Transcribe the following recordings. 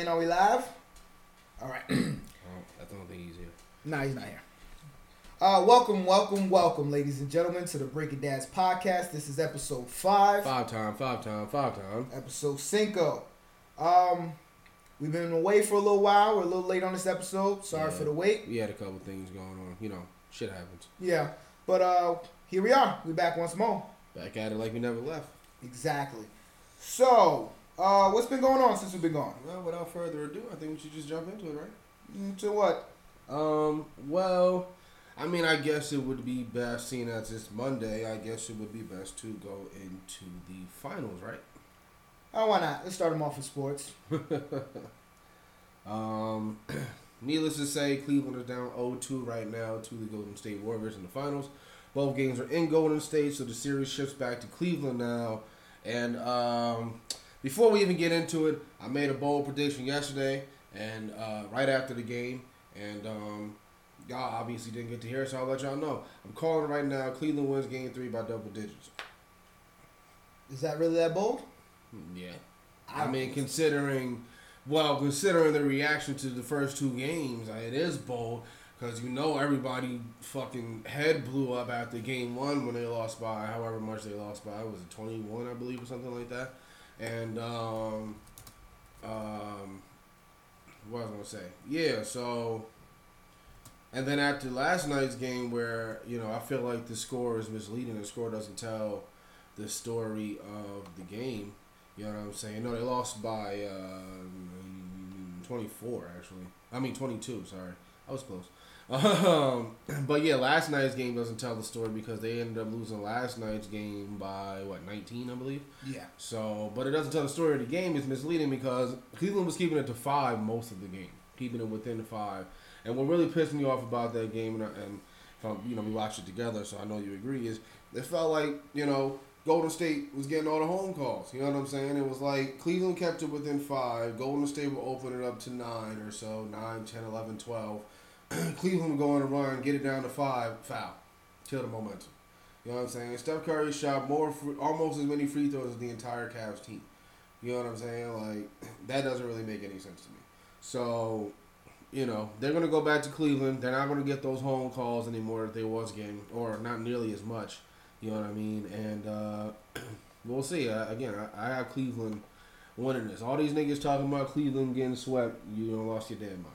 Dwayne, are we live? All right. I don't think he's here. Nah, he's not here. Welcome, ladies and gentlemen, to the Breaking Dads podcast. This is episode 5. Five time. Episode 5. We've been away for a little while. We're a little late on this episode. Sorry for the wait. We had a couple things going on. You know, shit happens. Yeah, but here we are. We're back once more. Back at it like we never left. Exactly. So, what's been going on since we've been gone? Well, without further ado, I think we should just jump into it, right? To what? Well, I mean, I guess it would be best, seeing as it's Monday, I guess it would be best to go into the finals, right? Oh, why not? Let's start them off with sports. Needless to say, Cleveland is down 0-2 right now to the Golden State Warriors in the finals. Both games are in Golden State, so the series shifts back to Cleveland now. And before we even get into it, I made a bold prediction yesterday, and right after the game, and y'all obviously didn't get to hear it, so I'll let y'all know. I'm calling right now. Cleveland wins Game 3 by double digits. Is that really that bold? Yeah. I mean, considering the reaction to the first two games, it is bold. Because you know everybody fucking head blew up after Game 1 when they lost by however much they lost by. Was it 21, I believe, or something like that? And, what was I going to say? Yeah, so... And then after last night's game where, you know, I feel like the score is misleading. The score doesn't tell the story of the game. You know what I'm saying? No, they lost by 24, actually. I mean, 22, sorry. I was close. But yeah, last night's game doesn't tell the story because they ended up losing last night's game by 19, I believe. Yeah. So, but it doesn't tell the story of the game. It's misleading because Cleveland was keeping it to 5 most of the game, keeping it within 5. And what really pissed me off about that game, and you know, we watched it together, so I know you agree, is it felt like, you know, Golden State was getting all the home calls. You know what I'm saying? It was like Cleveland kept it within 5. Golden State would open it up to 9 or so, 9, 10, 11, 12. Cleveland would go on a run, get it down to 5, foul, kill the momentum. You know what I'm saying? Steph Curry shot almost as many free throws as the entire Cavs team. You know what I'm saying? Like, that doesn't really make any sense to me. So, you know, they're going to go back to Cleveland. They're not going to get those home calls anymore that they was getting, or not nearly as much. You know what I mean? And we'll see. Again, I have Cleveland winning this. All these niggas talking about Cleveland getting swept, you done lost your damn mind.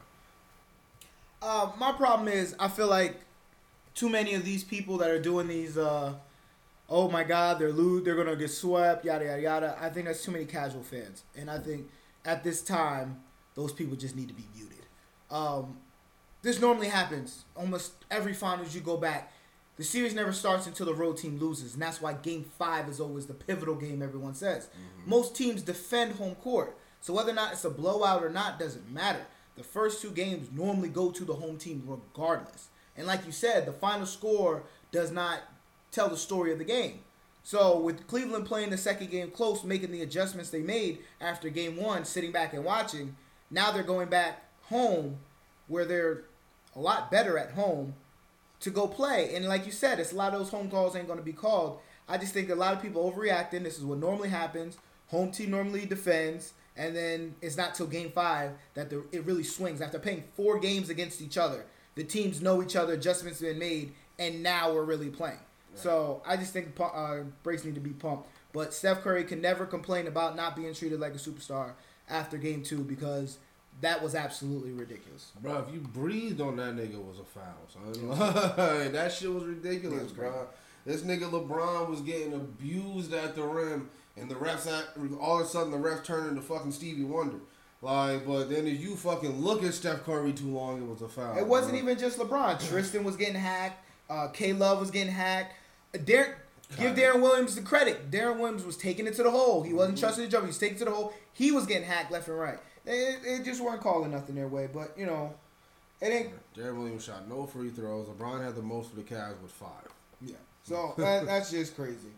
My problem is I feel like too many of these people that are doing these, oh my God, they're going to get swept, yada, yada, yada. I think that's too many casual fans. And I think at this time, those people just need to be muted. This normally happens. Almost every finals you go back, the series never starts until the road team loses. And that's why Game 5 is always the pivotal game, everyone says. Mm-hmm. Most teams defend home court. So whether or not it's a blowout or not doesn't matter. The first 2 games normally go to the home team regardless. And like you said, the final score does not tell the story of the game. So with Cleveland playing the second game close, making the adjustments they made after Game 1, sitting back and watching, now they're going back home where they're a lot better at home to go play. And like you said, it's a lot of those home calls ain't going to be called. I just think a lot of people overreacting. This is what normally happens. Home team normally defends. And then it's not till Game 5 that it really swings. After playing 4 games against each other, the teams know each other, adjustments have been made, and now we're really playing. Right. So I just think breaks need to be pumped. But Steph Curry can never complain about not being treated like a superstar after Game 2 because that was absolutely ridiculous. Bro, if you breathed on that nigga, it was a foul, son. That shit was ridiculous, bro. This nigga LeBron was getting abused at the rim. And the refs, all of a sudden, the refs turned into fucking Stevie Wonder. Like, but then if you fucking look at Steph Curry too long, it was a foul. It wasn't even just LeBron. Tristan was getting hacked. K-Love was getting hacked. Give Darren Williams the credit. Darren Williams was taking it to the hole. He wasn't trusting the jump. He was taking it to the hole. He was getting hacked left and right. They just weren't calling nothing their way. But, you know, it ain't... Darren Williams shot no free throws. LeBron had the most for the Cavs with 5. Yeah. So, that's just crazy.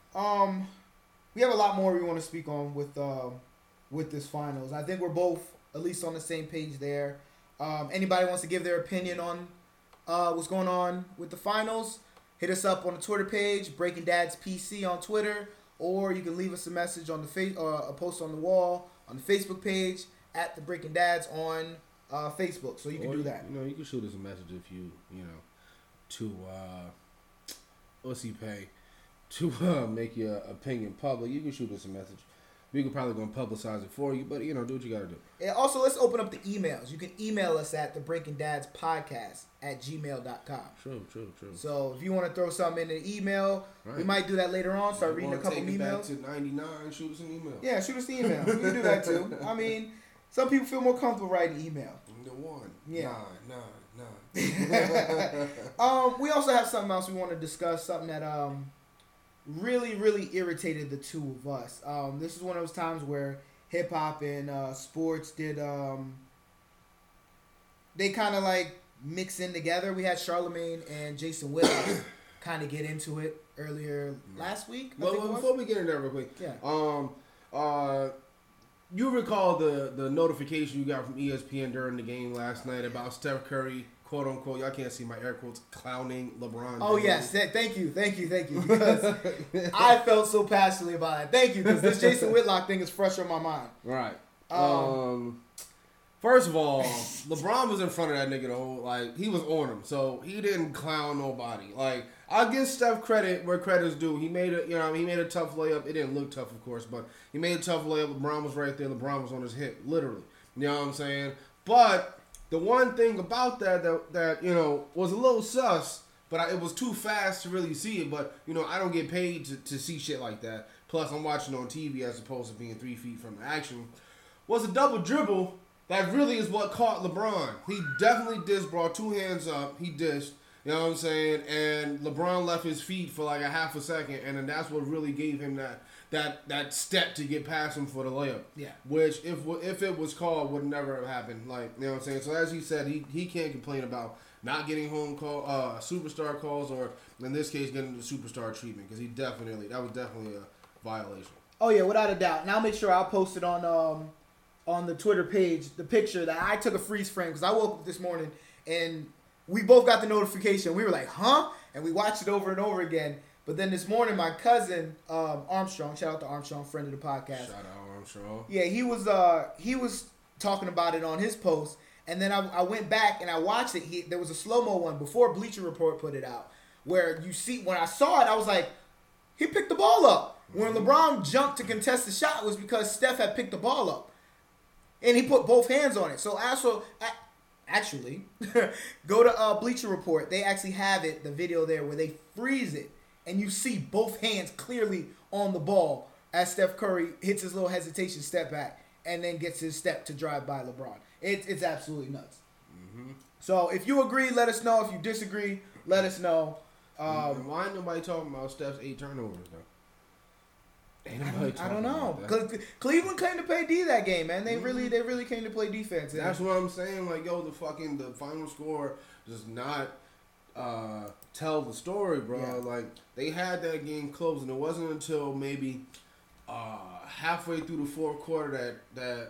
We have a lot more we want to speak on with this finals. I think we're both at least on the same page there. Anybody wants to give their opinion on what's going on with the finals, hit us up on the Twitter page, Breaking Dads PC on Twitter, or you can leave us a message on a post on the wall on the Facebook page, at the Breaking Dads on Facebook, so you can do that. You know, you can shoot us a message if you know, to what's he pay to make your opinion public. You can shoot us a message. We could probably gonna publicize it for you, but you know, do what you gotta do. And also, let's open up the emails. You can email us at thebreakingdadspodcast@gmail.com. True. So if you want to throw something in the email, we might do that later on. Start reading a couple take it emails. back to 99. Shoot us an email. Yeah, shoot us the email. We can do that too. I mean, some people feel more comfortable writing email. The one. Yeah. Nine. We also have something else we want to discuss. Something that really irritated the two of us. This is one of those times where hip hop and sports did they kind of like mix in together. We had Charlemagne and Jason Whitlock kind of get into it earlier last week. Well, before we get into that real quick, you recall the notification you got from ESPN during the game last night about Steph Curry, quote unquote, y'all can't see my air quotes, clowning LeBron. Oh yes, thank you, because I felt so passionately about it. Thank you, because this Jason Whitlock thing is fresh on my mind. Right. First of all, LeBron was in front of that nigga the whole, like, he was on him, so he didn't clown nobody. Like, I'll give Steph credit where credit's due. He made a tough layup. It didn't look tough, of course, but he made a tough layup. LeBron was right there. LeBron was on his hip, literally. You know what I'm saying? But the one thing about that you know, was a little sus, but it was too fast to really see it. But, you know, I don't get paid to see shit like that. Plus, I'm watching on TV as opposed to being 3 feet from action. Was a double dribble. That really is what caught LeBron. He definitely brought 2 hands up. He dished. You know what I'm saying? And LeBron left his feet for like a half a second, and then that's what really gave him that step to get past him for the layup. Yeah. Which, if it was called, would never have happened. Like, you know what I'm saying? So as he said, he can't complain about not getting superstar calls, or in this case, getting the superstar treatment, because that was definitely a violation. Oh yeah, without a doubt. And I'll make sure I'll post it on the Twitter page, the picture that I took a freeze frame, because I woke up this morning and we both got the notification. We were like, huh? And we watched it over and over again. But then this morning, my cousin, Armstrong, shout out to Armstrong, friend of the podcast. Shout out Armstrong. Yeah, he was talking about it on his post. And then I went back and I watched it. There was a slow-mo one before Bleacher Report put it out, where you see, when I saw it, I was like, he picked the ball up. When LeBron jumped to contest the shot, it was because Steph had picked the ball up. And he put both hands on it. So actually, go to Bleacher Report. They actually have the video there where they freeze it. And you see both hands clearly on the ball as Steph Curry hits his little hesitation step back and then gets his step to drive by LeBron. It's absolutely nuts. Mm-hmm. So if you agree, let us know. If you disagree, let us know. Why ain't nobody talking about Steph's 8 turnovers, though? I don't know. Cause Cleveland came to play D that game, man. They really came to play defense. That's what I'm saying. Like, yo, the final score does not tell the story, bro. Yeah. Like, they had that game close, and it wasn't until maybe halfway through the fourth quarter that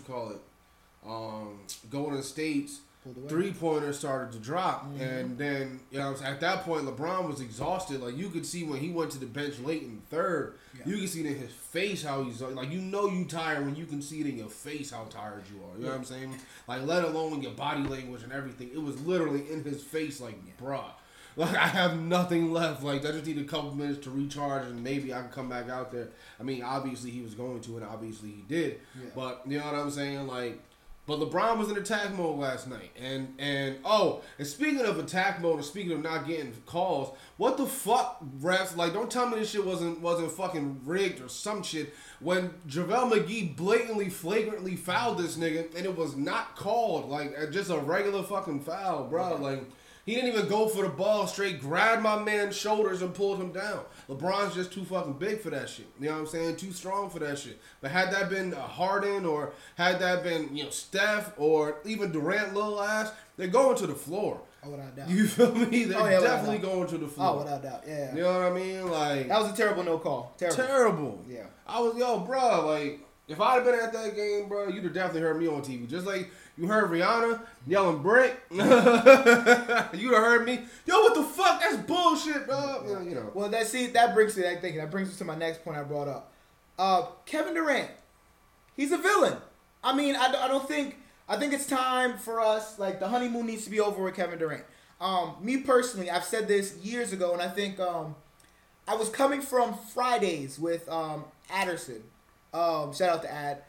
Golden State's 3-pointers started to drop. Mm-hmm. And then, you know, at that point, LeBron was exhausted. Like, you could see when he went to the bench late in the third, you could see it in his face how he's, like, you know you tired when you can see it in your face how tired you are. You know what I'm saying? Like, let alone your body language and everything. It was literally in his face, like, bruh. Like, I have nothing left. Like, I just need a couple minutes to recharge, and maybe I can come back out there. I mean, obviously he was going to, and obviously he did. Yeah. But, you know what I'm saying? Like, but LeBron was in attack mode last night. And speaking of attack mode and speaking of not getting calls, what the fuck, refs? Like, don't tell me this shit wasn't fucking rigged or some shit. When JaVale McGee blatantly, flagrantly fouled this nigga and it was not called, like, just a regular fucking foul, bro. Like, he didn't even go for the ball, straight grabbed my man's shoulders and pulled him down. LeBron's just too fucking big for that shit. You know what I'm saying? Too strong for that shit. But had that been Harden, or had that been, you know, Steph, or even Durant little ass, they're going to the floor. Oh, without doubt. You feel me? They're definitely going to the floor. Oh, without doubt. Yeah. You know what I mean? Like, that was a terrible no call. Terrible. Yeah. I was, bro, like, if I'd have been at that game, bro, you'd have definitely heard me on TV. Just like you heard Rihanna yelling brick. You'd have heard me. Yo, what the fuck? That's bullshit, bro. Yeah. You know. Well, that brings us to my next point I brought up. Kevin Durant. He's a villain. I mean, I don't think. I think it's time for us. Like the honeymoon needs to be over with Kevin Durant. Me personally, I've said this years ago, and I think I was coming from Fridays with Adderson. Shout out to Ad.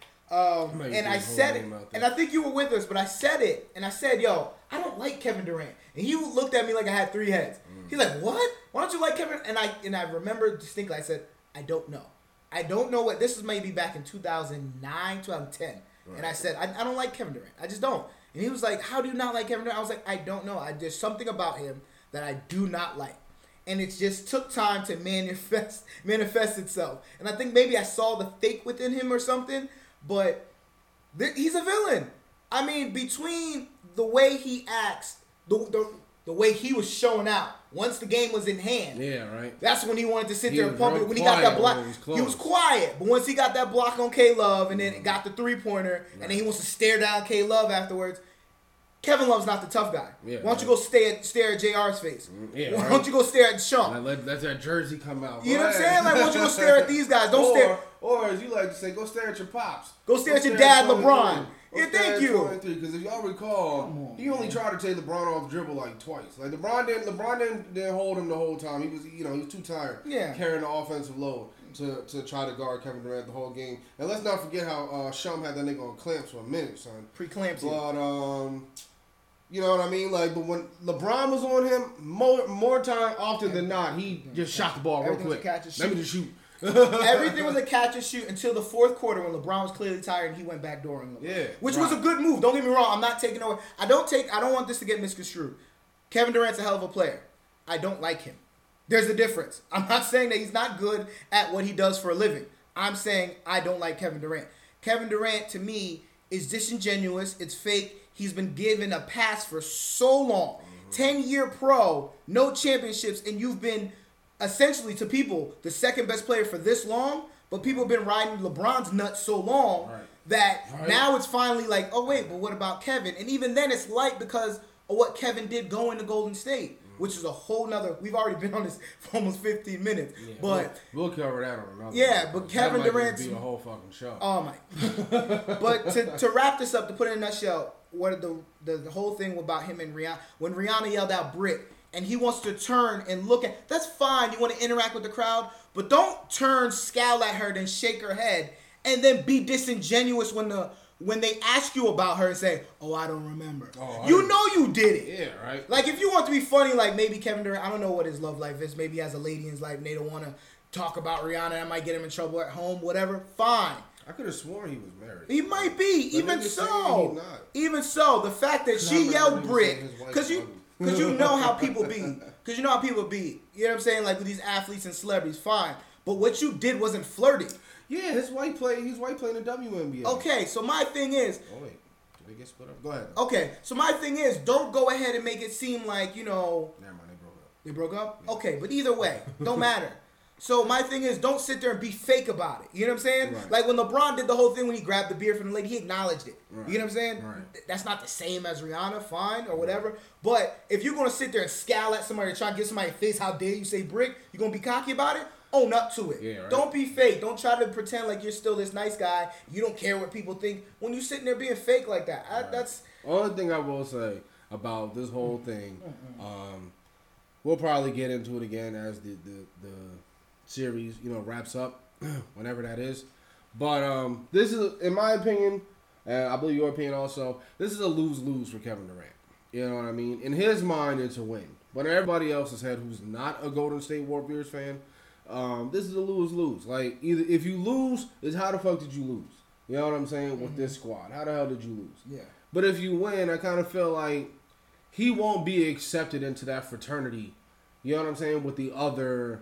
And I said it, and I think you were with us, but I said it, and I said, "Yo, I don't like Kevin Durant." And he looked at me like I had three heads. He's like, "What? Why don't you like Kevin?" And I remember distinctly, I said, "I don't know. I don't know what." This was maybe back in 2009, 2010, right. And I said, I don't like Kevin Durant. I just don't." And he was like, "How do you not like Kevin Durant?" I was like, "I don't know. There's something about him that I do not like." And it just took time to manifest itself. And I think maybe I saw the fake within him or something. But he's a villain. I mean, between the way he acts, the way he was showing out once the game was in hand. Yeah, right. That's when he wanted to sit there and pump it. When he got that block, he was quiet. But once he got that block on K-Love and then got the three-pointer, right. And then he wants to stare down K-Love afterwards. Kevin Love's not the tough guy. Yeah, why don't you go stare at JR's face? Yeah, why don't you go stare at Sean? Let that jersey come out. You know what I'm saying? Like, why don't you go stare at these guys? Don't stare. Or as you like to say, go stare at your pops. Go stare at your dad, LeBron. Yeah, thank you. Because if y'all recall, he only tried to take LeBron off dribble like twice. Like LeBron didn't hold him the whole time. He was too tired carrying the offensive load to try to guard Kevin Durant the whole game. And let's not forget how Shum had that nigga on clamps for a minute, son. Pre-clamps. But you know what I mean? Like, but when LeBron was on him, more time often than not, he just shot the ball real quick. Let me just shoot. Everything was a catch and shoot until the fourth quarter when LeBron was clearly tired and he went back dooring LeBron. Yeah, which was a good move. Don't get me wrong. I'm not taking away. I don't want this to get misconstrued. Kevin Durant's a hell of a player. I don't like him. There's a difference. I'm not saying that he's not good at what he does for a living. I'm saying I don't like Kevin Durant. Kevin Durant, to me, is disingenuous. It's fake. He's been given a pass for so long. 10-year pro, no championships, and you've been essentially, to people, the second best player for this long, but people have been riding LeBron's nuts so long that now it's finally like, oh, wait, but what about Kevin? And even then it's light because of what Kevin did going to Golden State, which is a whole nother, we've already been on this for almost 15 minutes. Yeah, but we'll cover that on another Yeah, but Kevin Durant be a whole fucking show. Oh, my. But to wrap this up, to put it in a nutshell, what the whole thing about him and Rihanna, when Rihanna yelled out brick, and he wants to turn and look at, that's fine, you want to interact with the crowd, but don't turn, scowl at her, then shake her head, and then be disingenuous when they ask you about her and say, oh, I don't remember. You know you did it. Yeah, right. Like, if you want to be funny, like maybe Kevin Durant, I don't know what his love life is, maybe he has a lady in his life and they don't want to talk about Rihanna, that might get him in trouble at home, whatever, fine. I could have sworn he was married. He might be, even so. Even so, the fact that she yelled brick, because you know how people be. Because you know how people be. You know what I'm saying? Like with these athletes and celebrities, fine. But what you did wasn't flirting. Yeah, his wife playing the WNBA. Okay, so my thing is. Oh wait, did they get split up? Go ahead. Okay, so my thing is, don't go ahead and make it seem like, Never mind, they broke up. They broke up? Yeah. Okay, but either way, don't matter. So my thing is, don't sit there and be fake about it. You know what I'm saying? Right. Like when LeBron did the whole thing when he grabbed the beer from the lady, he acknowledged it. Right. You know what I'm saying? Right. That's not the same as Rihanna, fine, or whatever. But if you're going to sit there and scowl at somebody or try to get somebody in the face, how dare you say brick, you're going to be cocky about it? Own up to it. Yeah, right. Don't be fake. Don't try to pretend like you're still this nice guy. You don't care what people think. When you're sitting there being fake like that, that's... Only thing I will say about this whole thing, we'll probably get into it again as the series, wraps up, whenever that is. But this is, in my opinion, and I believe your opinion also, this is a lose-lose for Kevin Durant. You know what I mean? In his mind, it's a win. But in everybody else's head who's not a Golden State Warriors fan, this is a lose-lose. Like, either if you lose, it's how the fuck did you lose? You know what I'm saying? With this squad. How the hell did you lose? Yeah. But if you win, I kind of feel like he won't be accepted into that fraternity. You know what I'm saying? With the other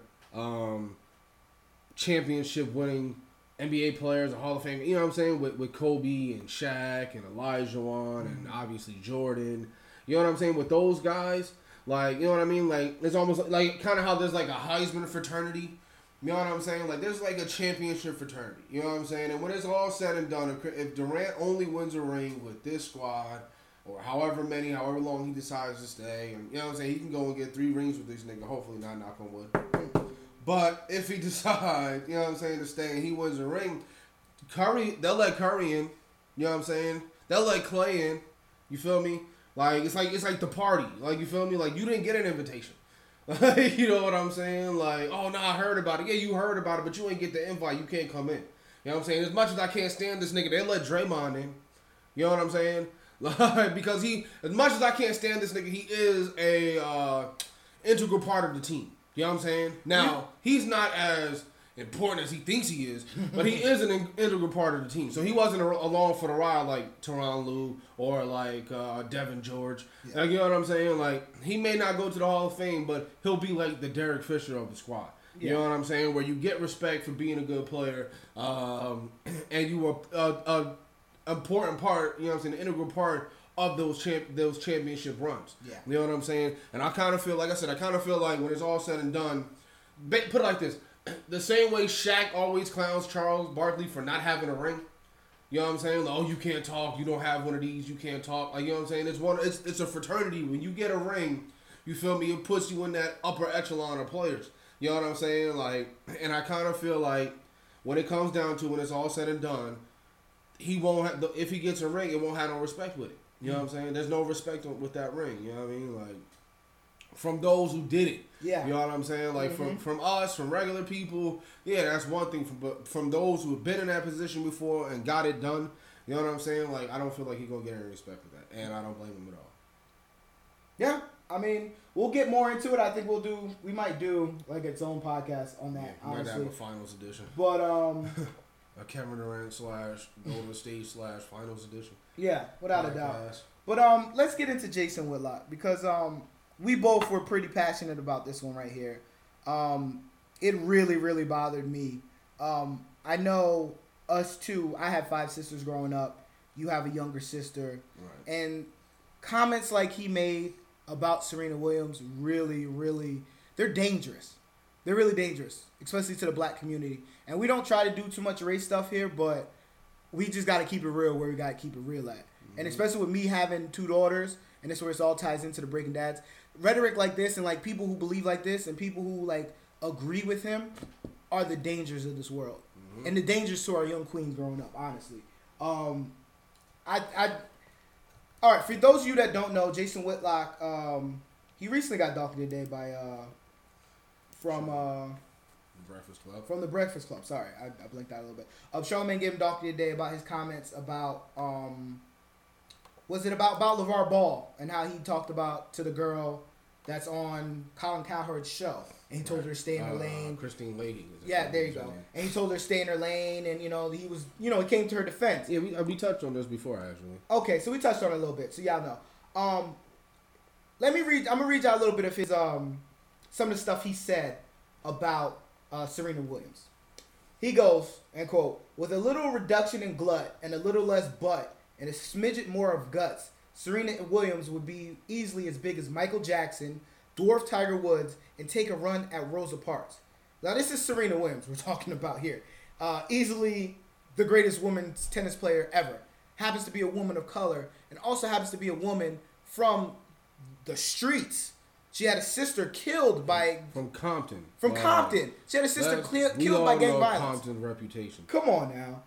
championship winning NBA players, a Hall of Fame. You know what I'm saying? With Kobe and Shaq and Olajuwon and obviously Jordan. You know what I'm saying? With those guys, like, you know what I mean? Like, it's almost like kind of how there's like a Heisman fraternity. You know what I'm saying? Like, there's like a championship fraternity. You know what I'm saying? And when it's all said and done, if Durant only wins a ring with this squad, or however long he decides to stay, and you know what I'm saying, he can go and get 3 rings with this nigga. Hopefully not, knock on wood. But if he decides, you know what I'm saying, to stay and he wins a ring, they'll let Curry in. You know what I'm saying? They'll let Clay in. You feel me? Like it's like the party. Like, you feel me? Like, you didn't get an invitation. Like, you know what I'm saying? Like, oh no, I heard about it. Yeah, you heard about it, but you ain't get the invite. You can't come in. You know what I'm saying? As much as I can't stand this nigga, they let Draymond in. You know what I'm saying? Like, because as much as I can't stand this nigga, he is a integral part of the team. You know what I'm saying? Now, he's not as important as he thinks he is, but he is an integral part of the team. So he wasn't along for the ride like Tyronn Lue or like Devin George. Yeah. Like, you know what I'm saying? Like, he may not go to the Hall of Fame, but he'll be like the Derek Fisher of the squad. You know what I'm saying? Where you get respect for being a good player, and you were an important part, you know what I'm saying, an integral part of those championship runs. Yeah. You know what I'm saying? And I kind of feel, like I said, like when it's all said and done, put it like this. The same way Shaq always clowns Charles Barkley for not having a ring. You know what I'm saying? Like, oh, you can't talk. You don't have one of these. You can't talk. Like, you know what I'm saying? It's a fraternity. When you get a ring, you feel me? It puts you in that upper echelon of players. You know what I'm saying? Like, and I kind of feel like when it comes down to when it's all said and done, he won't have, if he gets a ring, it won't have no respect with it. You know what I'm saying? There's no respect with that ring. You know what I mean? Like, from those who did it. Yeah. You know what I'm saying? Like, from us, from regular people, yeah, that's one thing. But from those who have been in that position before and got it done, you know what I'm saying? Like, I don't feel like he's going to get any respect for that. And I don't blame him at all. Yeah. I mean, we'll get more into it. I think we might do like its own podcast on that. Yeah, honestly, might have a finals edition. But a Kevin Durant / Golden State / finals edition. Yeah, without a doubt. But let's get into Jason Whitlock because we both were pretty passionate about this one right here. It really, really bothered me. I know us two. I had 5 sisters growing up. You have a younger sister, right. And comments like he made about Serena Williams really, really, they're dangerous. They're really dangerous, especially to the black community. And we don't try to do too much race stuff here, but we just got to keep it real where we got to keep it real at. Mm-hmm. And especially with me having 2 daughters, and this is where it all ties into the Breaking Dads, rhetoric like this and like people who believe like this and people who like agree with him are the dangers of this world. Mm-hmm. And the dangers to our young queens growing up, honestly. All right, for those of you that don't know, Jason Whitlock, he recently got docked today by from Breakfast Club. From the Breakfast Club. Sorry, I blinked out a little bit. Charlamagne gave him docked today about his comments about was it about LeVar Ball and how he talked about to the girl that's on Colin Cowherd's show. And he told her to stay in her lane. Christine Leahy. Yeah, there you go. And he told her to stay in her lane, and he was, he came to her defense. Yeah, we touched on this before, actually. Okay, so we touched on it a little bit, so y'all know. I'm gonna read y'all a little bit of his some of the stuff he said about Serena Williams. He goes, and quote, "With a little reduction in glut and a little less butt and a smidget more of guts, Serena Williams would be easily as big as Michael Jackson, dwarf Tiger Woods, and take a run at Rosa Parks." Now, this is Serena Williams we're talking about here. Easily the greatest women's tennis player ever. Happens to be a woman of color and also happens to be a woman from the streets. She had a sister killed by... From Compton. Compton. She had a sister killed by gang violence. Compton's reputation. Come on now.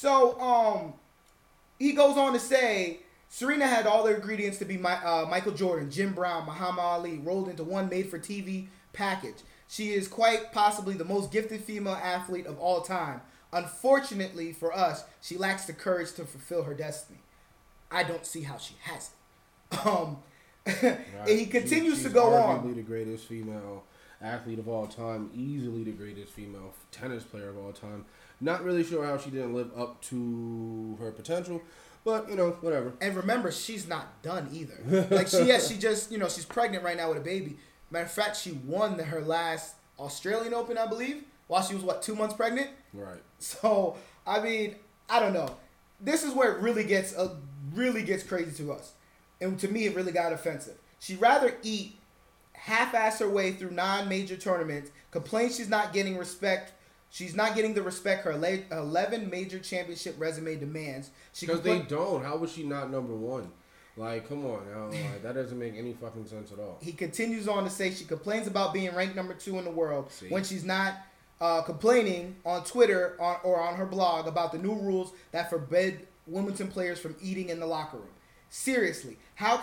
So, he goes on to say... Serena had all the ingredients to be Michael Jordan, Jim Brown, Muhammad Ali, rolled into one made-for-TV package. She is quite possibly the most gifted female athlete of all time. Unfortunately for us, she lacks the courage to fulfill her destiny. I don't see how she has it. Right. And he continues to go on. She's arguably the greatest female athlete of all time, easily the greatest female tennis player of all time. Not really sure how she didn't live up to her potential. But, whatever. And remember, she's not done either. Like, she just, she's pregnant right now with a baby. Matter of fact, she won her last Australian Open, I believe, while she was, 2 months pregnant? Right. So, I mean, I don't know. This is where it really gets crazy to us. And to me, it really got offensive. She'd rather eat, half-ass her way through non-major tournaments, complain she's not getting respect. She's not getting the respect her 11 major championship resume demands. Because they don't. How was she not number 1? Like, come on now. Like, that doesn't make any fucking sense at all. He continues on to say she complains about being ranked number 2 in the world when she's not complaining on Twitter or on her blog about the new rules that forbid Wimbledon players from eating in the locker room. Seriously, how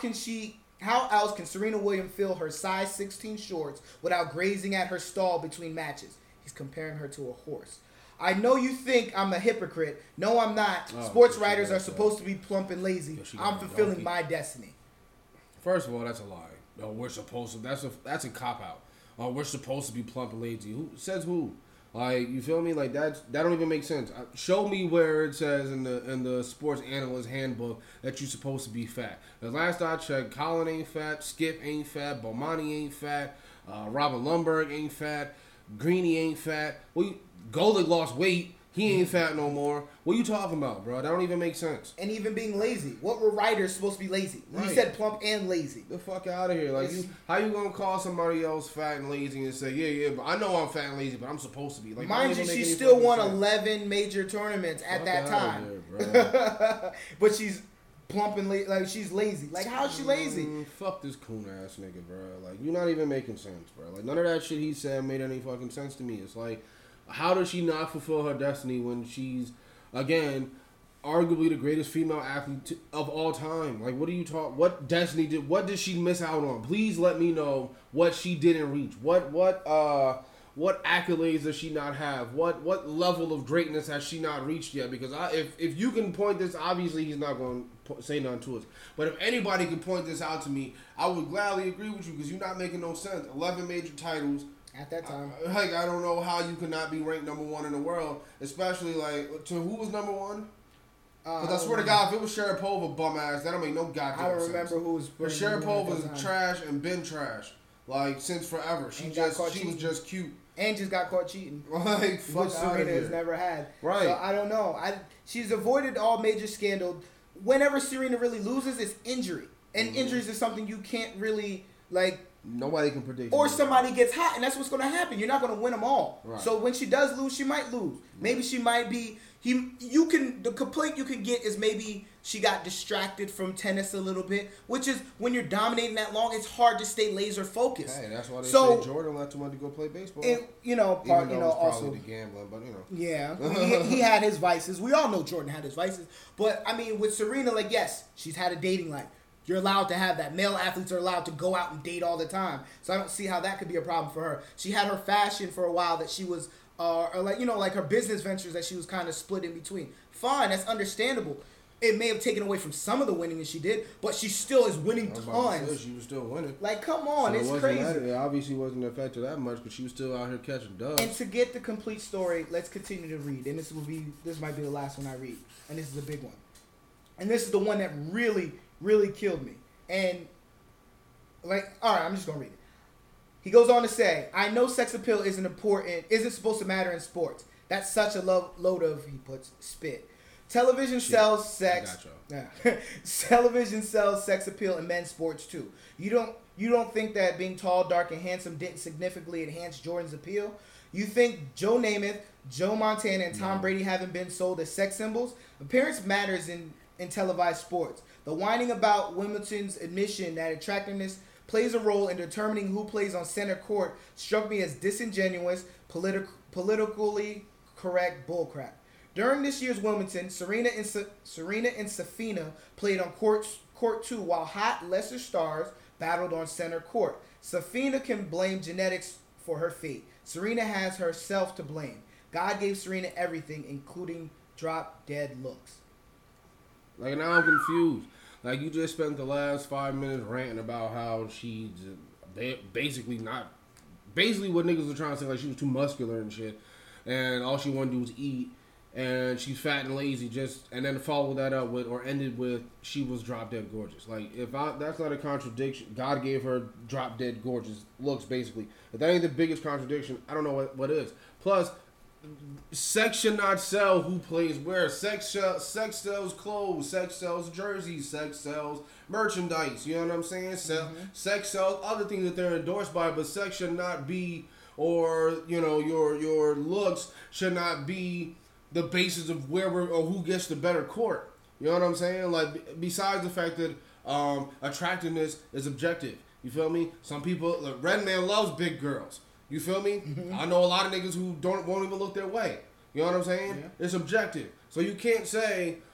else can Serena Williams fill her size 16 shorts without grazing at her stall between matches? He's comparing her to a horse. I know you think I'm a hypocrite. No, I'm not. Sports writers are supposed to be plump and lazy. I'm fulfilling my destiny. First of all, that's a lie. No, we're supposed to. That's a cop out. We're supposed to be plump and lazy. Who says who? Like, you feel me? Like that don't even make sense. Show me where it says in the sports analyst handbook that you're supposed to be fat. The last I checked, Colin ain't fat, Skip ain't fat, Bomani ain't fat, Robin Lundberg ain't fat, Greeny ain't fat. Golick lost weight. He ain't fat no more. What you talking about, bro? That don't even make sense. And even being lazy. What were writers supposed to be lazy? Right. You said plump and lazy. The fuck out of here. Like, how you gonna call somebody else fat and lazy and say, yeah, but I know I'm fat and lazy, but I'm supposed to be. Like, mind you, she still won 11 major tournaments at that time. Here, but she's plump and lazy. Like, she's lazy. Like, how is she lazy? Fuck this coon ass nigga, bro. Like, you're not even making sense, bro. Like, none of that shit he said made any fucking sense to me. It's like, how does she not fulfill her destiny when she's, again, arguably the greatest female athlete of all time? Like, what do you talk? What did she miss out on? Please let me know what she didn't reach. What accolades does she not have? What level of greatness has she not reached yet? Because if you can point this, obviously he's not going to say nothing to us. But if anybody can point this out to me, I would gladly agree with you because you're not making no sense. 11 major titles. At that time. I don't know how you could not be ranked number one in the world, especially, like, to who was number one? Because I swear to God, if it was Sharapova bum ass, that don't make no goddamn sense. I don't remember who was. But Sharapova is trash and been trash, like, since forever. She was just cute. And just got caught cheating. Like, fuck which Serena has never had. Right. So I don't know. She's avoided all major scandal. Whenever Serena really loses, it's injury. And injuries is something you can't really, like... Nobody can predict. Or somebody gets hot, and that's what's going to happen. You're not going to win them all. Right. So when she does lose, she might lose. Maybe she might be... The complaint you can get is maybe she got distracted from tennis a little bit, which is when you're dominating that long, it's hard to stay laser focused. Hey, that's why they say Jordan left too much to go play baseball. And, also the gambling, but Yeah, he had his vices. We all know Jordan had his vices, but I mean, with Serena, like, yes, she's had a dating life. You're allowed to have that. Male athletes are allowed to go out and date all the time, so I don't see how that could be a problem for her. She had her fashion for a while that she was. Like her business ventures that she was kind of split in between. Fine, that's understandable. It may have taken away from some of the winning that she did, but she still is winning tons. She was still winning. Like, come on, it's crazy. It obviously wasn't affected that much, but she was still out here catching dubs. And to get the complete story, let's continue to read. And this might be the last one I read. And this is the big one. And this is the one that really, really killed me. And, like, all right, I'm just going to read it. He goes on to say, I know sex appeal isn't supposed to matter in sports. That's such a load of, he puts, spit. Television sells sex. Television sells sex appeal in men's sports too. You don't think that being tall, dark, and handsome didn't significantly enhance Jordan's appeal? You think Joe Namath, Joe Montana, and Tom Brady haven't been sold as sex symbols? Appearance matters in televised sports. The whining about Wimbledon's admission that attractiveness plays a role in determining who plays on center court struck me as disingenuous, politically correct bullcrap. During this year's Wimbledon, Serena and Safina played on court 2 while hot lesser stars battled on center court. Safina can blame genetics for her fate. Serena has herself to blame. God gave Serena everything, including drop-dead looks. Like, now I'm confused. Like, you just spent the last 5 minutes ranting about how she's basically what niggas are trying to say, like she was too muscular and shit, and all she wanted to do was eat, and she's fat and lazy, and then follow that up with, or ended with, she was drop dead gorgeous. Like, that's not a contradiction. God gave her drop dead gorgeous looks, basically. If that ain't the biggest contradiction, I don't know what is. Plus, sex should not sell who plays where. Sex sells clothes. Sex sells jerseys. Sex sells merchandise. You know what I'm saying? Sex sells other things that they're endorsed by, but sex should not be, or your looks should not be the basis of or who gets the better court. You know what I'm saying? Like, besides the fact that attractiveness is objective. You feel me? Some people, like, Redman loves big girls. You feel me? Mm-hmm. I know a lot of niggas who won't even look their way. You know what I'm saying? Yeah. It's objective. So you can't say,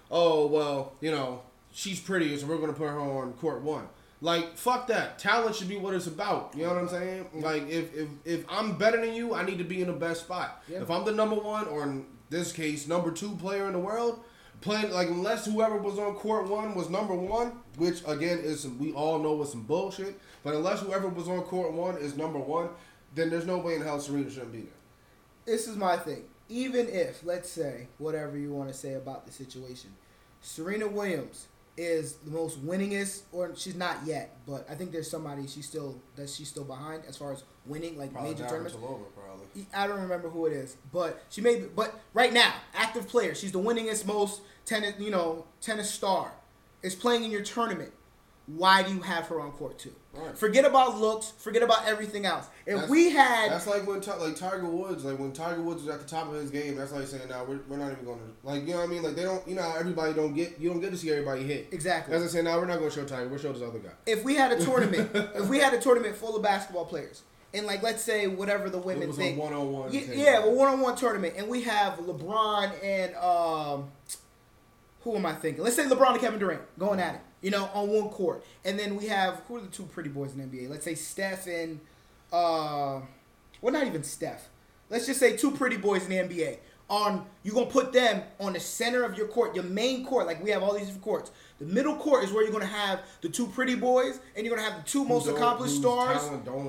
oh, well, she's pretty, so we're going to put her on court one. Like, fuck that. Talent should be what it's about. You know what I'm saying? Like, if I'm better than you, I need to be in the best spot. Yeah. If I'm the number one, or in this case, number 2 player in the world, playing, like, unless whoever was on court one was number 1, which, again, we all know was some bullshit, but unless whoever was on court 1 is number 1, then there's no way in hell Serena shouldn't be there. This is my thing. Even if, let's say, whatever you want to say about the situation, Serena Williams is the most winningest, or she's not yet, but I think there's somebody she's still behind as far as winning, like probably major tournaments. Probably. I don't remember who it is, but she may be, but right now, active player, she's the winningest, most tennis star, is playing in your tournament. Why do you have her on court 2? Right. Forget about looks. Forget about everything else. That's like when Tiger Woods, like when Tiger Woods was at the top of his game. That's like saying, "Now we're not even going to like." You know what I mean? Like they don't. Everybody don't get. You don't get to see everybody hit. Exactly. That's like saying, "Now we're not going to show Tiger. We'll show this other guy." If we had a tournament, full of basketball players, and like let's say whatever the women think, a one-on-one. Yeah, a one-on-one tournament, and we have LeBron and who am I thinking? Let's say LeBron and Kevin Durant going at it. On one court. And then we have, who are the 2 pretty boys in the NBA? Let's say Steph and, well, not even Steph. Let's just say 2 pretty boys in the NBA. You're going to put them on the center of your court, your main court, like we have all these different courts. The middle court is where you're going to have the 2 pretty boys, and you're going to have the 2 most accomplished stars.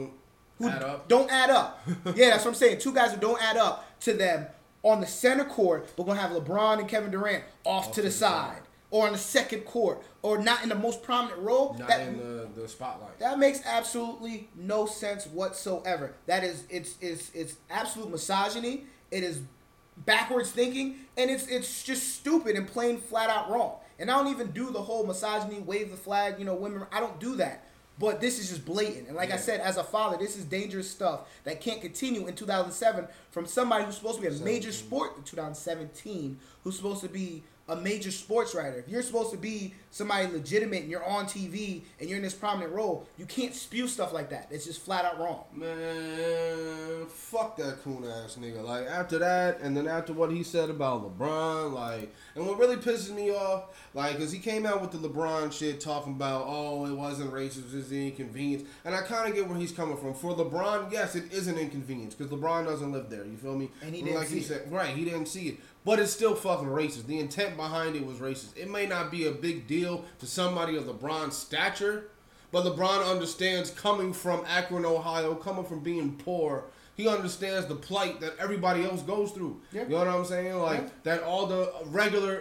Don't add up. Yeah, that's what I'm saying. 2 guys who don't add up to them on the center court. We're going to have LeBron and Kevin Durant off to the side. Or on the second court, or not in the most prominent role. Not in the spotlight. That makes absolutely no sense whatsoever. That is, it's absolute misogyny. It is backwards thinking, and it's just stupid and plain flat out wrong. And I don't even do the whole misogyny, wave the flag, women. I don't do that. But this is just blatant. And like I said, as a father, this is dangerous stuff that can't continue in 2007 from somebody who's supposed to be a major sport in 2017, who's supposed to be a major sports writer. If you're supposed to be somebody legitimate and you're on TV and you're in this prominent role, you can't spew stuff like that. It's just flat out wrong. Man, fuck that coon ass nigga. Like, after that, and then after what he said about LeBron, like, and what really pisses me off, like, because he came out with the LeBron shit talking about, oh, it wasn't racist, it was an inconvenience. And I kind of get where he's coming from. For LeBron, yes, it is an inconvenience because LeBron doesn't live there. You feel me? And he didn't see it. Right, he didn't see it. But it's still fucking racist. The intent behind it was racist. It may not be a big deal to somebody of LeBron's stature, but LeBron understands coming from Akron, Ohio, coming from being poor. He understands the plight that everybody else goes through. Yeah. You know what I'm saying? Like, that all the regular,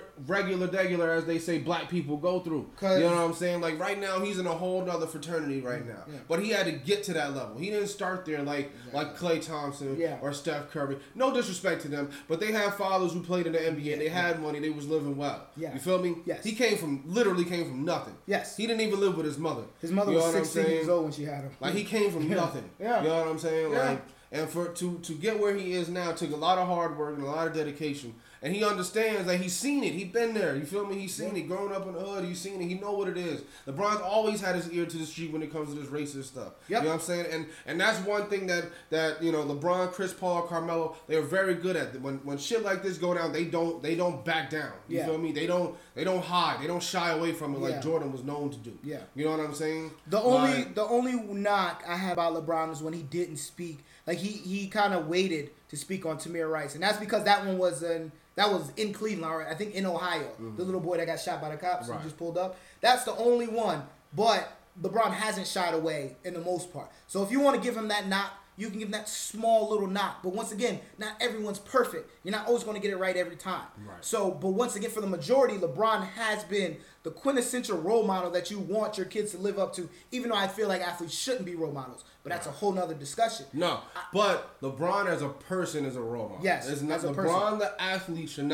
as they say, black people go through. You know what I'm saying? Like, right now, he's in a whole nother fraternity right now. Yeah. But he had to get to that level. He didn't start there like Klay Thompson or Steph Curry. No disrespect to them, but they have fathers who played in the NBA. They had money. They was living well. Yeah. You feel me? Yes. He literally came from nothing. Yes. He didn't even live with his mother. His mother was 16 years old when she had him. Like, he came from nothing. Yeah. You know what I'm saying? Yeah. Like, and to get where he is now took a lot of hard work and a lot of dedication. And he understands that he's seen it. He's been there. You feel me? He's seen it. Growing up in the hood, he's seen it. He know what it is. LeBron's always had his ear to the street when it comes to this racist stuff. Yep. You know what I'm saying? And that's one thing that LeBron, Chris Paul, Carmelo, they are very good at. When shit like this go down, they don't back down. You feel me? They don't hide. They don't shy away from it like Jordan was known to do. Yeah. You know what I'm saying? The only knock I had about LeBron is when he didn't speak. Like, he kind of waited to speak on Tamir Rice. And that's because that one was in Cleveland, right? I think in Ohio. Mm-hmm. The little boy that got shot by the cops who just pulled up. That's the only one. But LeBron hasn't shied away in the most part. So if you want to give him that knock, you can give him that small little knock. But once again, not everyone's perfect. You're not always going to get it right every time. Right. So, but once again, for the majority, LeBron has been the quintessential role model that you want your kids to live up to, even though I feel like athletes shouldn't be role models. But that's a whole nother discussion. No, but LeBron as a person is a role model. Yes, as a LeBron, the athlete should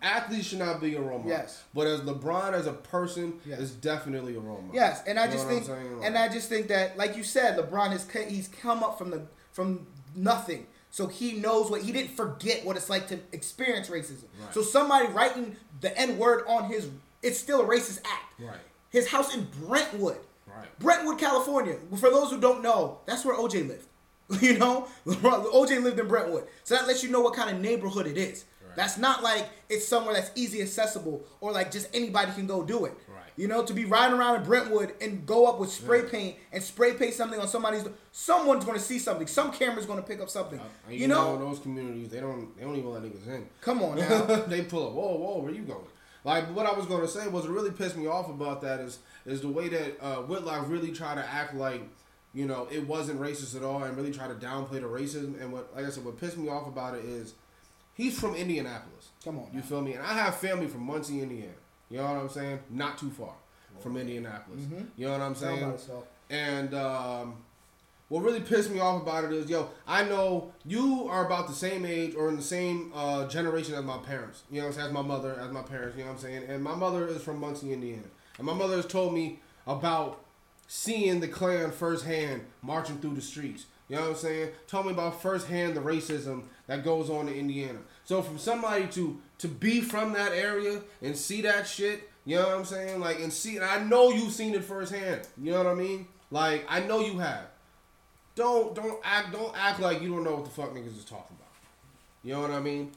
not be a role model. Yes, but as LeBron as a person is definitely a role model. Yes, and I just think that, like you said, LeBron he's come up from nothing. So he knows he didn't forget what it's like to experience racism. Right. So somebody writing the N-word on it's still a racist act. Right. His house in Brentwood. Right. Brentwood, California. For those who don't know, that's where OJ lived. OJ lived in Brentwood. So that lets you know what kind of neighborhood it is. Right. Right. That's not like it's somewhere that's easy accessible or like just anybody can go do it. Right. You know, to be riding around in Brentwood and go up with spray paint and spray paint something on someone's going to see something. Some camera's going to pick up something. You know, in those communities, they don't even let niggas in. Come on now. They pull up. Whoa, where you going? Like, what I was going to say was, it really pissed me off about that is the way that Whitlock really tried to act like, you know, it wasn't racist at all and really try to downplay the racism. And like I said, what pissed me off about it is he's from Indianapolis. Come on. You feel me? And I have family from Muncie, Indiana. You know what I'm saying? Not too far from Indianapolis. Mm-hmm. You know what I'm saying? And what really pissed me off about it is, yo, I know you are about the same age or in the same generation as my parents. You know what I'm saying? As my mother, as my parents. You know what I'm saying? And my mother is from Muncie, Indiana. And my mother has told me about seeing the Klan firsthand marching through the streets. You know what I'm saying? Told me about firsthand the racism that goes on in Indiana. So from somebody to be from that area and see that shit, you know what I'm saying? Like, and I know you've seen it firsthand. You know what I mean? Like, I know you have. Don't act like you don't know what the fuck niggas is talking about. You know what I mean?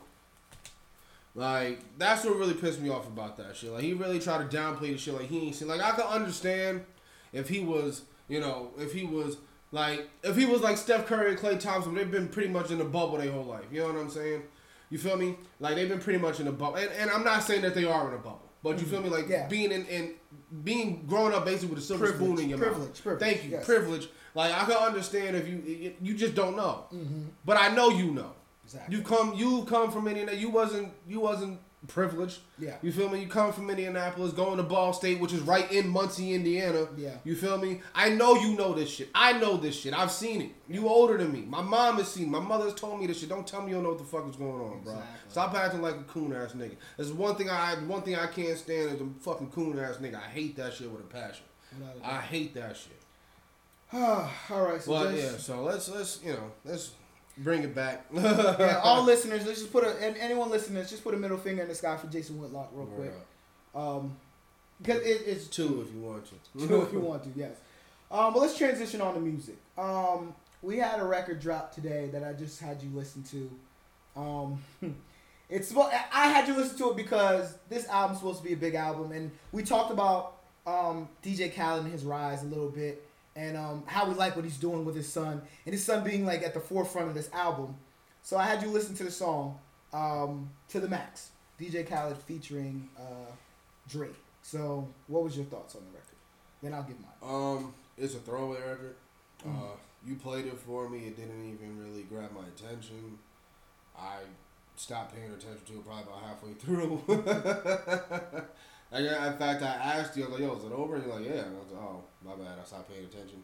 Like, that's what really pissed me off about that shit. Like, he really tried to downplay the shit like he ain't seen. Like, I could understand if he was, you know, if he was like Steph Curry and Klay Thompson, they've been pretty much in the bubble their whole life. You know what I'm saying? You feel me? Like, they've been pretty much in the bubble. And I'm not saying that they are in a bubble. But you feel me? Like, being growing up basically with a silver spoon in your mouth. Privilege. Thank you. Yes. Privilege. Like, I can understand if you just don't know. Mm-hmm. But I know you know. Exactly. You come from Indiana. You wasn't privileged. Yeah. You feel me? You come from Indianapolis, going to Ball State, which is right in Muncie, Indiana. Yeah. You feel me? I know you know this shit. I know this shit. I've seen it. You older than me. My mom has seen it. My mother's told me this shit. Don't tell me you don't know what the fuck is going on, bro. Exactly. Stop acting like a coon ass nigga. There's one thing I can't stand is a fucking coon ass nigga. I hate that shit with a passion. I hate that shit. All right. So let's bring it back. Yeah, all listeners, let's just and anyone listening, let's just put a middle finger in the sky for Jason Whitlock real quick. Because it's two if you want to. Two if you want to, yes. But let's transition on to music. We had a record drop today that I just had you listen to. I had you listen to it because this album's supposed to be a big album, and we talked about DJ Khaled and his rise a little bit. And how we like what he's doing with his son. And his son being like at the forefront of this album. So I had you listen to the song To The Max. DJ Khaled featuring Drake. So what was your thoughts on the record? Then I'll give mine. It's a throwaway record. You played it for me. It didn't even really grab my attention. I stopped paying attention to it probably about halfway through. In fact, I asked you, I was like, yo, is it over? And you're like, yeah. And I was like, oh, my bad, I stopped paying attention.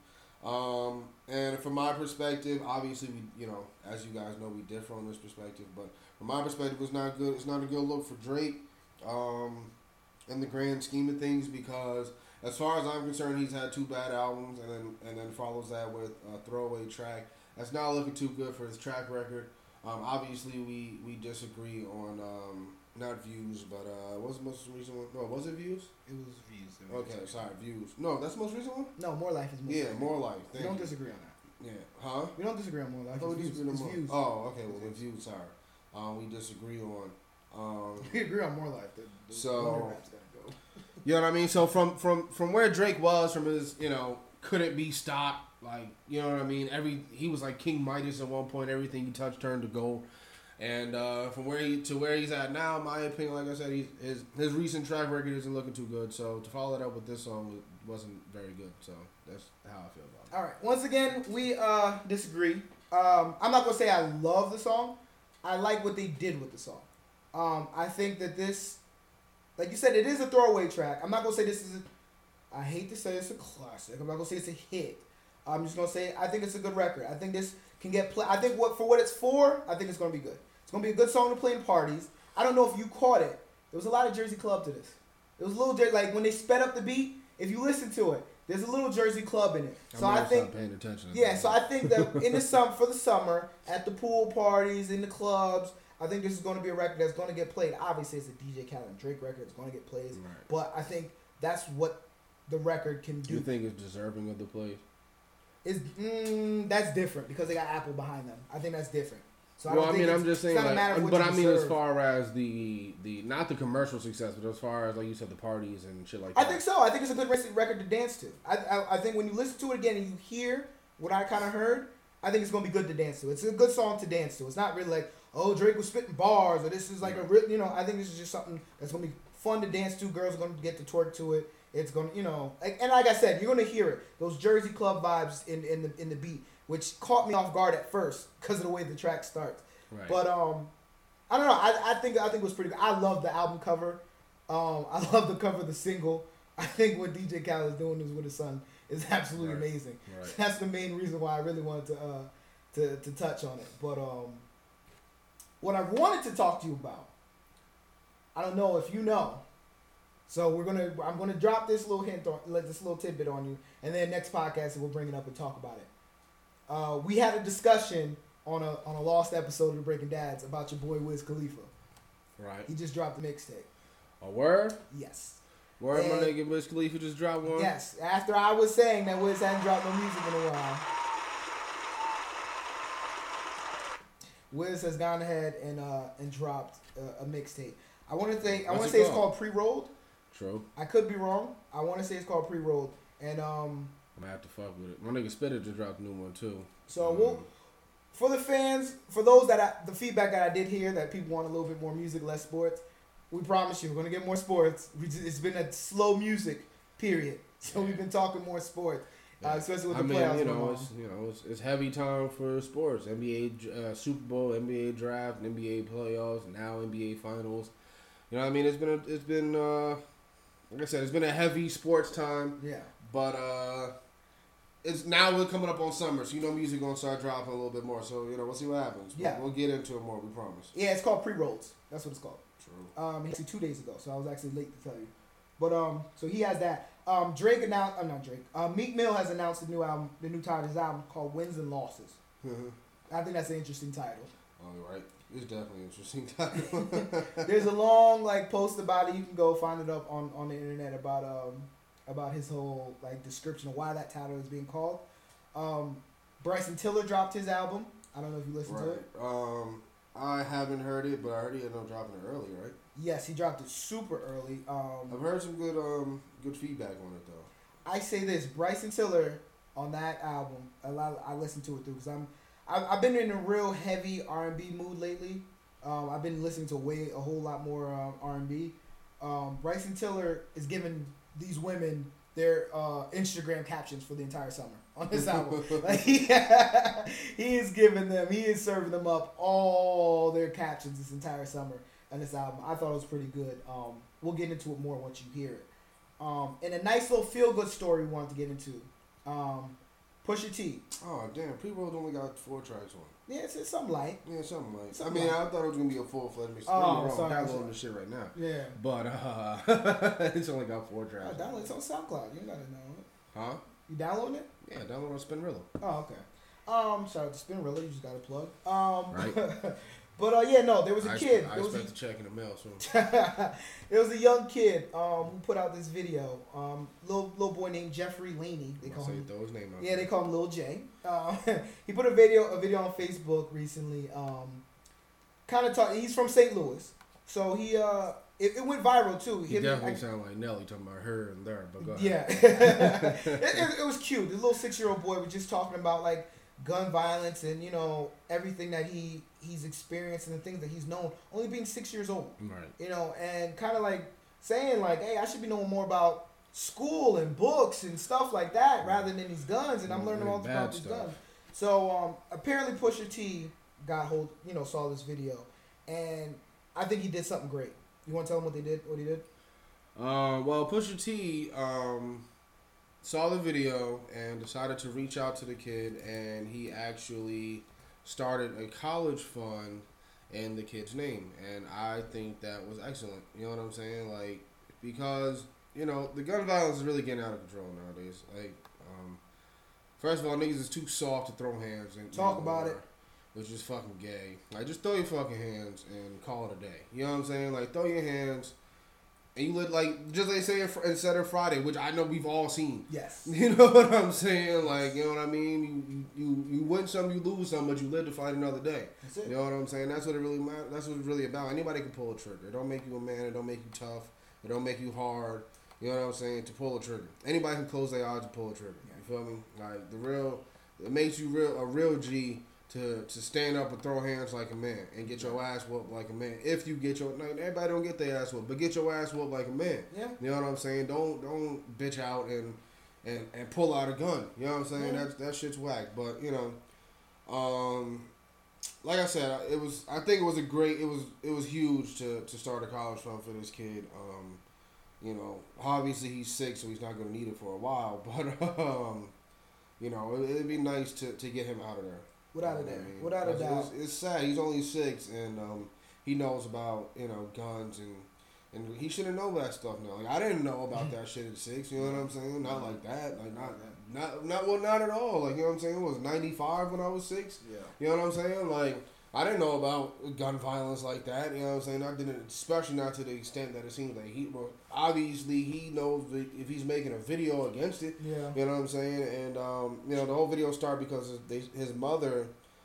And from my perspective, obviously, we, you know, as you guys know, we differ on this perspective. But from my perspective, it's not good. It's not a good look for Drake in the grand scheme of things because as far as I'm concerned, he's had 2 bad albums and then follows that with a throwaway track. That's not looking too good for his track record. Obviously, we disagree on... not Views, but what's the most recent one? No, was it Views? It was Views. Okay, sorry, Views. No, that's the most recent one? No, More Life is most More Life. We don't disagree on that. Yeah. Huh? We don't disagree on More Life. It's Views. Oh, okay, well, then Views, sorry. We disagree on... we agree on More Life. So... You know what I mean? So from where Drake was, from his, you know, couldn't be stopped, like, you know what I mean? He was like King Midas at one point, everything he touched turned to gold. And from where he's at now, in my opinion, like I said, his recent track record isn't looking too good. So to follow that up with this song wasn't very good. So that's how I feel about it. All right. Once again, we disagree. I'm not gonna say I love the song. I like what they did with the song. I think that this, like you said, it is a throwaway track. I'm not gonna say this is. I hate to say it's a classic. I'm not gonna say it's a hit. I'm just gonna say I think it's a good record. I think this can get play. I think for what it's for, I think it's gonna be good. It's going to be a good song to play in parties. I don't know if you caught it. There was a lot of Jersey Club to this. It was a little Jersey, like when they sped up the beat, if you listen to it, there's a little Jersey Club in it. So I think, paying attention. Yeah, so I think that in the for the summer, at the pool parties, in the clubs, I think this is going to be a record that's going to get played. Obviously, it's a DJ Khaled and Drake record. It's going to get played. Right. But I think that's what the record can do. You think it's deserving of the play? That's different because they got Apple behind them. I think that's different. So I don't think I'm just saying, like, but I mean, deserve. as far as the not the commercial success, but as far as like you said, the parties and shit like I that. think so. I think it's a good record to dance to. I think when you listen to it again and you hear what I kind of heard, I think it's gonna be good to dance to. It's a good song to dance to. It's not really like, oh, Drake was spitting bars or this is like a real, you know. I think this is just something that's gonna be fun to dance to. Girls are gonna get to twerk to it. It's gonna, you know, and like I said, you're gonna hear it. Those Jersey club vibes in the beat, which caught me off guard at first because of the way the track starts. Right. But I don't know. I think it was pretty good. I love the album cover. I love the cover of the single. I think what DJ Khaled is doing is with his son is absolutely amazing. Right. That's the main reason why I really wanted to touch on it. But what I wanted to talk to you about, I don't know if you know. So I'm gonna drop this little hint on, let this little tidbit on you, and then next podcast we'll bring it up and talk about it. We had a discussion on a lost episode of the Breaking Dads about your boy Wiz Khalifa. Right. He just dropped a mixtape. A word? Yes. Word, And my nigga Wiz Khalifa just dropped one? Yes. After I was saying that Wiz hadn't dropped no music in a while, Wiz has gone ahead and dropped a mixtape. I want to say it's called Pre-Rolled. True. I could be wrong. I want to say it's called Pre-Rolled. And I'm gonna have to fuck with it. My nigga Spitter just dropped a new one too. So for the fans, for those the feedback that I did hear that people want a little bit more music, less sports. We promise you, we're gonna get more sports. It's been a slow music period, so we've been talking more sports, especially with the playoffs. It's heavy time for sports. NBA Super Bowl, NBA draft, NBA playoffs, and now NBA finals. You know what I mean? It's been like I said, it's been a heavy sports time. Yeah. But it's now we're coming up on summer, so music gonna start dropping a little bit more. So we'll see what happens. Yeah. We'll get into it more. We promise. Yeah, it's called Pre-Rolls. That's what it's called. True. Actually 2 days ago, so I was actually late to tell you. But so he has that. Drake announced. Not Drake. Meek Mill has announced the new album, the new title of his album called Wins and Losses. I think that's an interesting title. All right. It's definitely an interesting title. There's a long post about it. You can go find it up on the internet about his whole description of why that title is being called. Bryson Tiller dropped his album. I don't know if you listened to it. I haven't heard it, but I heard he ended up dropping it early, right? Yes, he dropped it super early. I've heard some good feedback on it though. I say this, Bryson Tiller on that album, I listened to it through because I've been in a real heavy R&B mood lately. I've been listening to a whole lot more R&B. Bryson Tiller is giving these women their Instagram captions for the entire summer on this album. He is serving them up all their captions this entire summer on this album. I thought it was pretty good. We'll get into it more once you hear it. And a nice little feel-good story we wanted to get into. Pusha T. Oh, damn. Pre-Rolled only got 4 tracks on. Yeah, it's something light. Yeah, something light. I thought it was going to be a full-fledged mix. Sorry. I'm downloading this shit right now. Yeah. But it's only got 4 tracks. Download it on SoundCloud. You got to download it. Huh? You downloading it? Yeah, download on Spinrilla. Oh, okay. Shout out to Spinrilla. You just got a plug. Right. But there was a kid. I expect a check in the mail soon. There was a young kid who put out this video. Little boy named Jeffrey Laney. They call him. Throw his name out. Yeah, they call him Lil J. He put a video on Facebook recently. He's from St. Louis, so he it went viral too. He definitely sounded like Nelly talking about her and there. But go ahead. Yeah, it was cute. The little 6-year-old boy was just talking about gun violence and everything that he's experienced and the things that he's known, only being 6 years old. Right. And kind of saying hey, I should be knowing more about school and books and stuff like that rather than these guns. And I'm learning all about these guns. So apparently Pusha T saw this video, and I think he did something great. You want to tell him what he did? Well, Pusha T saw the video and decided to reach out to the kid, and he actually started a college fund in the kid's name, and I think that was excellent. You know what I'm saying? Because the gun violence is really getting out of control nowadays. First of all, niggas is too soft to throw hands and talk about it, which is fucking gay. Just throw your fucking hands and call it a day. You know what I'm saying? Throw your hands, And you look like, just like they say in Saturday Friday, which I know we've all seen. Yes. You know what I'm saying? Like, you know what I mean? You win some, you lose some, but you live to fight another day. That's it. You know what I'm saying? That's what it really matters. That's what it's really about. Anybody can pull a trigger. It don't make you a man. It don't make you tough. It don't make you hard. You know what I'm saying? To pull a trigger. Anybody can close their eyes to pull a trigger. You feel me? Like, it makes you a real G to stand up and throw hands like a man and get your ass whooped like a man. If you get your, like, everybody don't get their ass whooped, but get your ass whooped like a man. Yeah. You know what I'm saying? Don't bitch out and pull out a gun. You know what I'm saying? Yeah. That shit's whack. But you know, like I said, I think it was huge to start a college fund for this kid. You know, obviously he's sick, so he's not going to need it for a while. But you know, it'd be nice to get him out of there. Without a doubt. I mean, Without a doubt. It's sad. He's only 6, and he knows about, you know, guns, and he should have known that stuff now. Like, I didn't know about that shit at 6. You know what I'm saying? Not like that. Like not at all. Like, you know what I'm saying? It was 95 when I was 6. Yeah. You know what I'm saying? Like, I didn't know about gun violence like that. You know what I'm saying? I didn't, especially not to the extent that it seems like obviously he knows that if he's making a video against it. Yeah. You know what I'm saying? And you know, the whole video started because his mother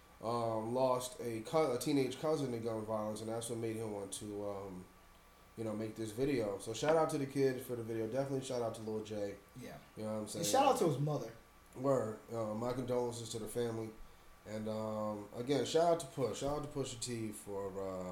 lost a teenage cousin to gun violence, and that's what made him want to you know, make this video. So shout out to the kid for the video. Definitely shout out to Lil J. Yeah. You know what I'm saying? And shout out to his mother. Word. My condolences to the family. And again, shout out to Push. Shout out to Pusha T for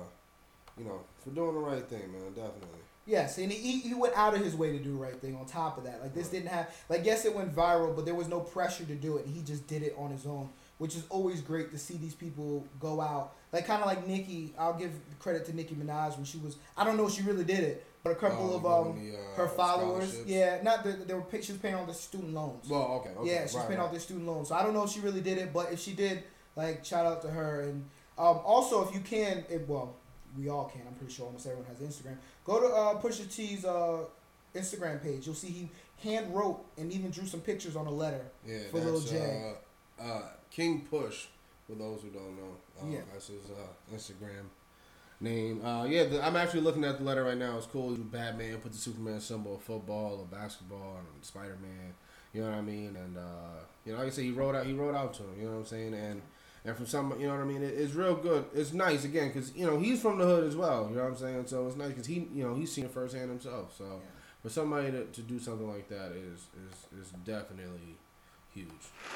you know, for doing the right thing, man. Definitely. Yes, and he went out of his way to do the right thing. On top of that, like, this didn't have, like, yes, it went viral, but there was no pressure to do it. And he just did it on his own, which is always great to see these people go out. Like, kind of like Nicki. I'll give credit to Nicki Minaj when she was, I don't know if she really did it, but a couple of her followers, there were pictures paying on the student loans. Well, okay. Yeah, she's paying off their student loans. So I don't know if she really did it, but if she did, like, shout out to her. And also, if you can, we all can. I'm pretty sure almost everyone has Instagram. Go to Pusha T's Instagram page. You'll see he hand wrote and even drew some pictures on a letter for Lil J. King Push, for those who don't know. That's his Instagram name. I'm actually looking at the letter right now. It's cool. Batman put the Superman symbol, football or basketball, and Spider-Man. You know what I mean? And you know, like I said, he wrote out to him. You know what I'm saying? And from some, you know what I mean? It's real good. It's nice, again, because, you know, he's from the hood as well. You know what I'm saying? So it's nice because he's seen it firsthand himself. So for somebody to do something like that is definitely huge.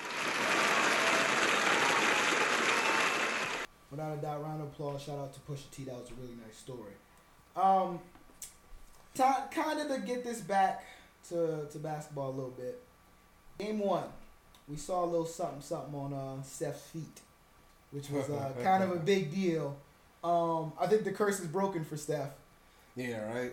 Without a doubt, round of applause. Shout out to Pusha T. That was a really nice story. Kind of to get this back to basketball a little bit. Game 1, we saw a little something on Steph's feet, which was kind of a big deal. I think the curse is broken for Steph. Yeah, right.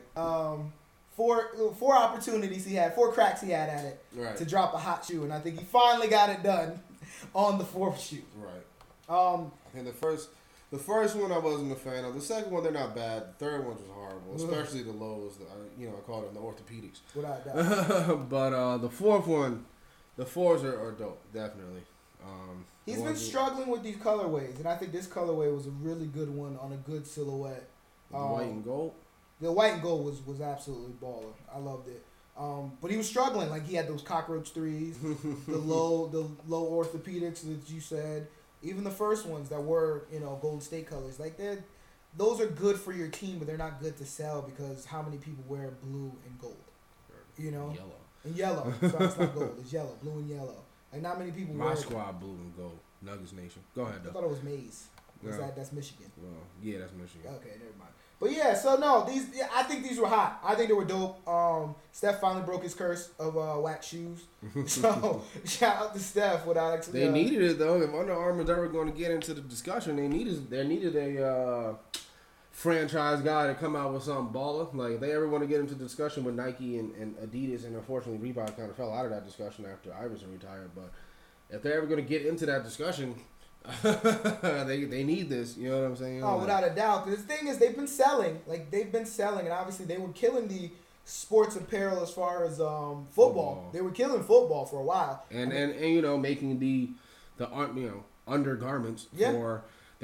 4 opportunities he had, 4 cracks he had at it to drop a hot shoe, and I think he finally got it done on the 4th shoe. Right. And the first one I wasn't a fan of. The second one, they're not bad. The third one was horrible, especially the lows. I call them the orthopedics. Without doubt. But the fourth one, the 4s are dope, definitely. He's been struggling with these colorways, and I think this colorway was a really good one on a good silhouette. The white and gold? The white and gold was absolutely baller. I loved it. But he was struggling. Like, he had those cockroach 3s, the low orthopedics that you said. Even the first ones that were, Golden State colors. Like, those are good for your team, but they're not good to sell because how many people wear blue and gold? Yellow. And yellow. Sorry, it's not gold. It's yellow. Blue and yellow. Like, not many people wear. My squad, blue and gold. Nuggets Nation. Go ahead, though. I thought it was maize. That's Michigan. Well, yeah, that's Michigan. Okay, never mind. But yeah, so no, I think these were hot. I think they were dope. Steph finally broke his curse of whack shoes. So shout out to Steph without actually. They needed it though. If Under Armour's ever going to get into the discussion, they needed a franchise guy to come out with something baller. Like, if they ever want to get into discussion with Nike and Adidas, and unfortunately Reebok kind of fell out of that discussion after Iverson retired. But if they're ever going to get into that discussion, they need this. You know what I'm saying? Oh, without a doubt. Because the thing is, they've been selling, and obviously they were killing the sports apparel as far as football. They were killing football for a while, and making the undergarments for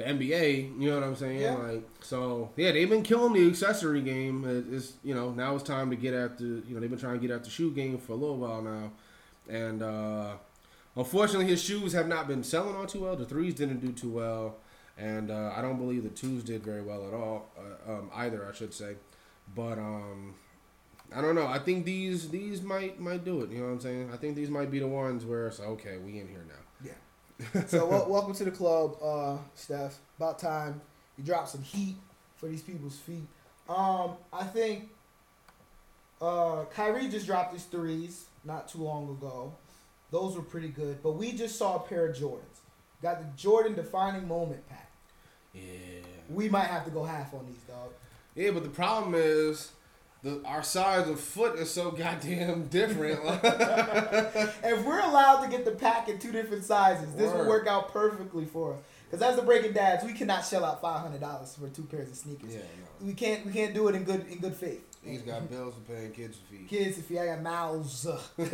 the NBA. You know what I'm saying? Yeah. Like, so yeah, they've been killing the accessory game. It's now it's time to get at the they've been trying to get at the shoe game for a little while now, and unfortunately his shoes have not been selling on too well. The threes didn't do too well, and I don't believe the twos did very well at all either. I should say, but I don't know. I think these might do it. You know what I'm saying? I think these might be the ones where it's okay. We in here now. Yeah. So welcome to the club, Steph. About time you drop some heat for these people's feet. I think Kyrie just dropped his threes not too long ago. Those were pretty good. But we just saw a pair of Jordans. Got the Jordan defining moment pack. Yeah. We might have to go half on these, dog. Yeah, but the problem is our size of foot is so goddamn different. If we're allowed to get the pack in 2 different sizes, this will work out perfectly for us. Because as the Breaking Dads, we cannot shell out $500 for 2 pairs of sneakers. Yeah, no. We can't do it in good faith. He's got bills to pay and kids to feed. Kids to feed. I got mouths.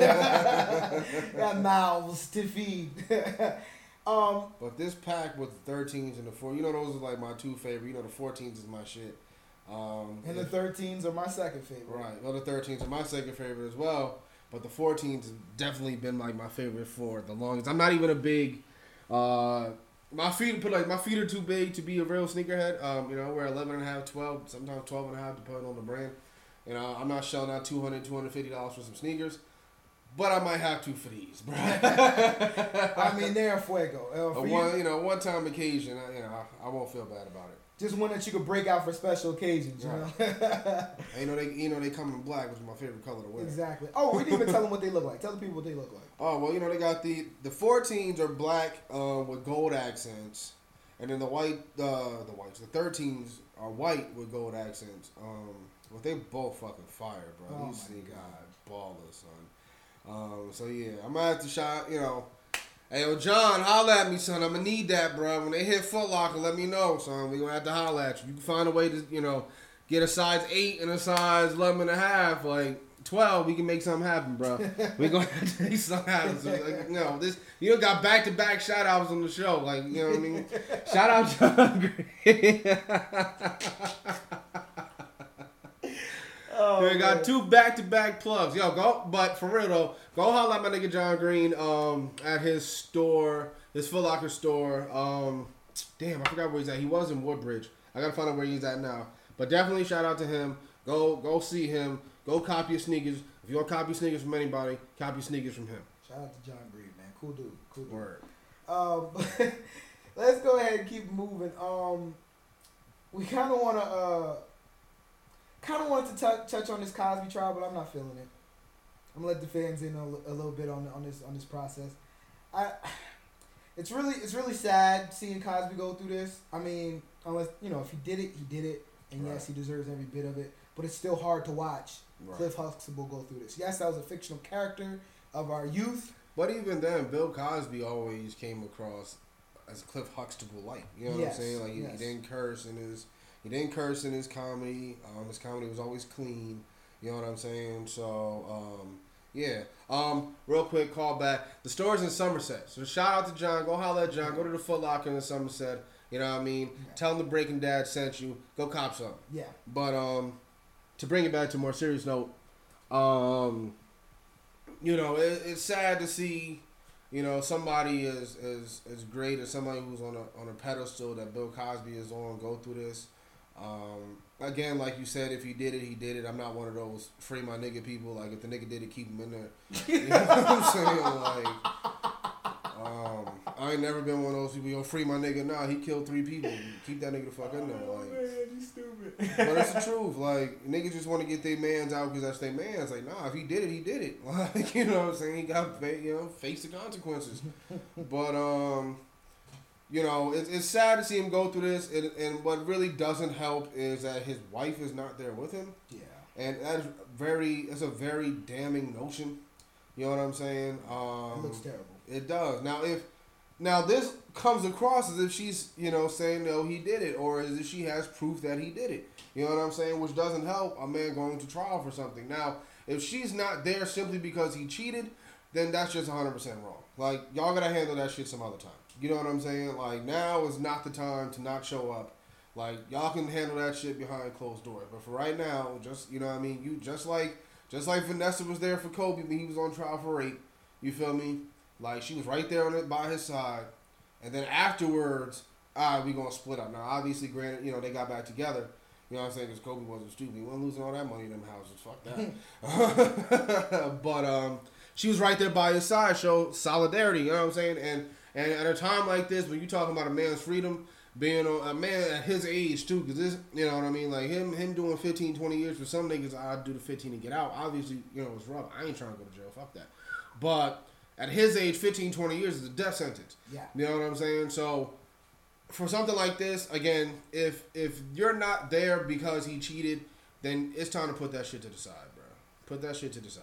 Got mouths to feed. But this pack with the 13s and the 4, those are like my 2 favorite. The 14s is my shit. And the 13s are my second favorite. Right. Well, the 13s are my second favorite as well. But the 14s have definitely been like my favorite for the longest. I'm not even a big. My feet are too big to be a real sneakerhead. I wear 11.5, 12, sometimes 12.5, depending on the brand. I'm not shelling out $200, $250 for some sneakers. But I might have to for these, bro. I mean, they're fuego. One time occasion, I won't feel bad about it. Just one that you could break out for special occasions, you know. They come in black, which is my favorite color to wear. Exactly. Oh, we didn't even tell them what they look like. Tell the people what they look like. Oh well, they got the 14s are black with gold accents, and then the 13s are white with gold accents. But they both fucking fire, bro. Oh These sneakers God, baller, son. So yeah, I'm gonna have to shot. Hey, yo, John, holla at me, son. I'm gonna need that, bro. When they hit Foot Locker, let me know, son. We gonna have to holla at you. You can find a way to, get a size 8 and a size 11.5, like 12. We can make something happen, bro. We gonna have to make something happen. So, this got back-to-back shout-outs on the show, like you know what I mean. Shout out John Green. Oh, we got 2 back-to-back plugs. Yo, but for real though, go holla at my nigga John Green at his store, his Foot Locker store. Damn, I forgot where he's at. He was in Woodbridge. I gotta find out where he's at now. But definitely shout out to him. Go see him. Go copy your sneakers. If you want to copy sneakers from anybody, copy sneakers from him. Shout out to John Green, man. Cool dude. Word. Let's go ahead and keep moving. We kind of wanted to touch on this Cosby trial, but I'm not feeling it. I'm gonna let the fans in a little bit on this process. It's really sad seeing Cosby go through this. I mean, unless if he did it, and right. yes, he deserves every bit of it. But it's still hard to watch Cliff Huxtable go through this. Yes, that was a fictional character of our youth. But even then, Bill Cosby always came across as Cliff Huxtable light. You know what I'm saying? Like he didn't curse in his comedy. His comedy was always clean. You know what I'm saying? So yeah. Real quick call back. The store's in Somerset. So shout out to John. Go holler at John. Go to the Foot Locker in Somerset. You know what I mean? Yeah. Tell him the Breaking Dad sent you. Go cop something. Yeah. But to bring it back to a more serious note, it's sad to see, somebody as great as somebody who's on a pedestal that Bill Cosby is on go through this. Again, like you said, if he did it, he did it. I'm not one of those free my nigga people. Like if the nigga did it, keep him in there. You know what I'm saying? Like, I ain't never been one of those people. Yo, free my nigga. Nah, he killed 3 people. Keep that nigga the fuck in there. Like, man, you stupid. But it's the truth. Like niggas just want to get their mans out because that's their mans. Like, nah, if he did it, he did it. Like, you know what I'm saying? He got face the consequences. But it's sad to see him go through this. And what really doesn't help is that his wife is not there with him. Yeah. And that's a very damning notion. You know what I'm saying? It looks terrible. It does. Now this comes across as if she's, saying no, he did it, or as if she has proof that he did it. You know what I'm saying? Which doesn't help a man going to trial for something. Now, if she's not there simply because he cheated, then that's just 100% wrong. Like, y'all gotta handle that shit some other time. You know what I'm saying? Like, now is not the time to not show up. Like, y'all can handle that shit behind closed doors. But for right now, just, you know what I mean? You just like Vanessa was there for Kobe when he was on trial for rape. You feel me? Like, she was right there on it by his side. And then afterwards, all right, we gonna split up. Now, obviously, granted, you know, they got back together. You know what I'm saying? Because Kobe wasn't stupid. He wasn't losing all that money in them houses. Fuck that. But she was right there by his side, show solidarity. You know what I'm saying? And at a time like this, when you talking about a man's freedom, being a man at his age too, because this, you know what I mean? Like him doing 15, 20 years for some niggas, I'd do the 15 and get out. Obviously, you know, it's rough. I ain't trying to go to jail. Fuck that. But at his age, 15, 20 years is a death sentence. Yeah. You know what I'm saying? So for something like this, again, if you're not there because he cheated, then it's time to put that shit to the side, bro. Put that shit to the side.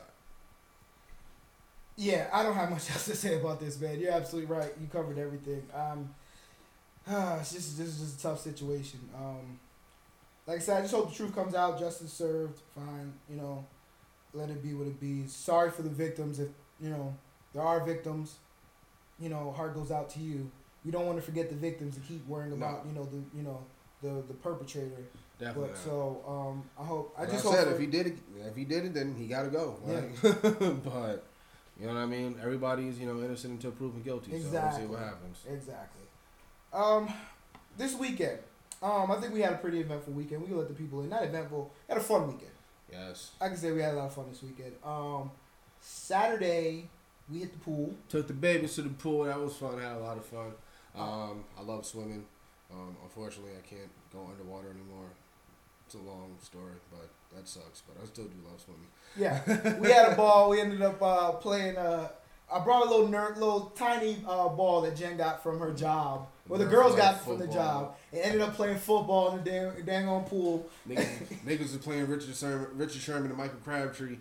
Yeah, I don't have much else to say about this, man. You're absolutely right. You covered everything. This is just a tough situation. Like I said, I just hope the truth comes out. Justice served. Fine. You know, let it be what it be. Sorry for the victims. If, you know, there are victims, you know, heart goes out to you. We don't want to forget the victims and keep worrying about, the perpetrator. Definitely. But so, I hope. I just said if he did it, then he got to go. Like, yeah. But you know what I mean. Everybody's, you know, innocent until proven guilty. Exactly. So we'll see what happens. Exactly. This weekend, I think we had a pretty eventful weekend. We can let the people in. Not eventful. Had a fun weekend. Yes. I can say we had a lot of fun this weekend. Saturday, we hit the pool. Took the babies to the pool. That was fun. Had a lot of fun. I love swimming. Unfortunately, I can't go underwater anymore. It's a long story, but that sucks. But I still do love swimming. Yeah, we had a ball. We ended up playing. I brought a little tiny ball that Jen got from her job. Well, the girls got from the job. And ended up playing football in the dang on pool. Niggas was playing Richard Sherman and Michael Crabtree.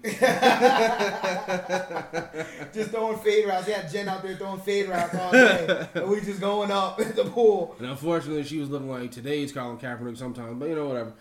Just throwing fade routes. They had Jen out there throwing fade routes all day. And we just going up in the pool. And unfortunately, she was looking like today's Colin Kaepernick sometimes. But, you know, whatever.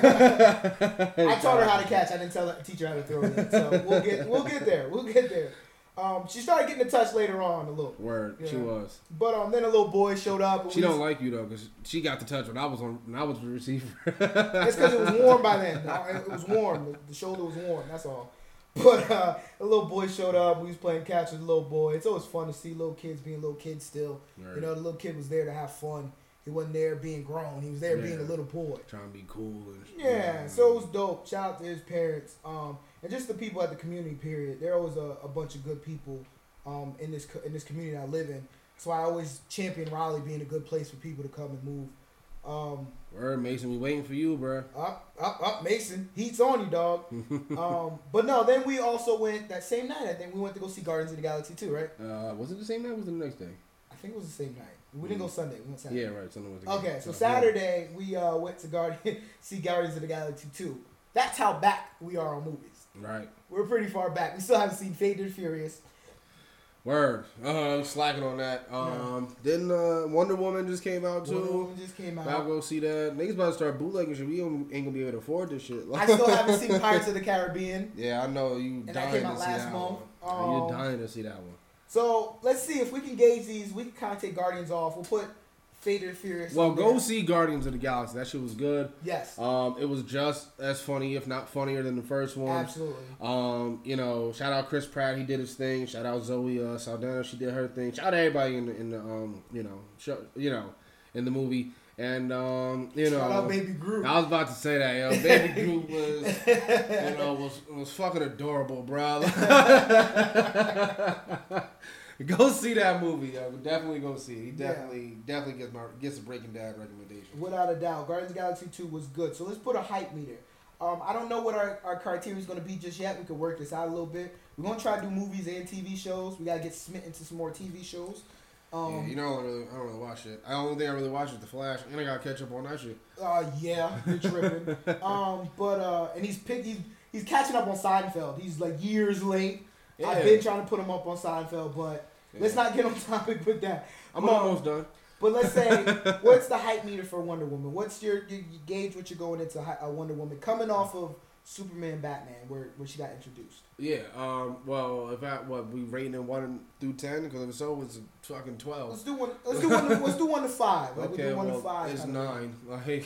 I taught her how to catch. I didn't teach her how to throw yet. So we'll get there. We'll get there. She started getting in touch later on a little. Word, you know? She was. But then a little boy showed up. She don't like you though, cause she got the touch when I was the receiver. It's because it was warm by then. It was warm. The shoulder was warm. That's all. But a little boy showed up. We was playing catch with a little boy. It's always fun to see little kids being little kids still. Right. You know, the little kid was there to have fun. He wasn't there being grown. He was there being a little boy. Trying to be cool. And so it was dope. Shout out to his parents. And just the people at the community, period. There always a bunch of good people in this community I live in. So I always champion Raleigh being a good place for people to come and move. Word, Mason, we waiting for you, bro. Up, Mason. Heat's on you, dog. But no, then we also went, that same night, I think, we went to go see Guardians of the Galaxy too, right? Was it the same night or was it the next day? I think it was the same night. We didn't go Sunday. We went Saturday. Yeah, right. Sunday was okay, so Saturday, we went to see Guardians of the Galaxy 2. That's how back we are on movies. Right. We're pretty far back. We still haven't seen Fate and Furious. Word. Slacking on that. Then Wonder Woman just came out too. Wonder Woman just came out. I'll go see that. Niggas about to start bootlegging shit. We ain't gonna be able to afford this shit. I still haven't seen Pirates of the Caribbean. Yeah, I know you. And that came out last month. You're dying to see that one. So let's see if we can gauge these. We can kind of take Guardians off. We'll put Fate and Furious. Well, go see Guardians of the Galaxy. That shit was good. Yes. It was just as funny, if not funnier, than the first one. Absolutely. You know, shout out Chris Pratt. He did his thing. Shout out Zoe Saldana. She did her thing. Shout out everybody in the show, in the movie. And shout out Baby Groot. I was about to say that, yo. Baby Groot was fucking adorable, bro. Go see that movie, yo. Definitely go see it. He definitely gets a Breaking Bad recommendation. Without a doubt. Guardians of the Galaxy 2 was good. So let's put a hype meter. I don't know what our criteria is going to be just yet. We could work this out a little bit. We're going to try to do movies and TV shows. We got to get smitten into some more TV shows. Yeah, I don't really watch it. The only thing I really watch is The Flash, and I got to catch up on that shit. Yeah, you're tripping. And he's catching up on Seinfeld. He's like years late. Yeah. I've been trying to put him up on Seinfeld, but let's not get on topic with that. I'm almost done. But let's say, what's the hype meter for Wonder Woman? What's your gauge what you're going into Wonder Woman? Coming off of Superman Batman where she got introduced. Yeah. Well, we rating it 1 through 10 because if so, it's fucking 12. Let's do one. Let's do 1 to 5. Like, Okay, we'll do 1 well, to 5. it's 9. Like,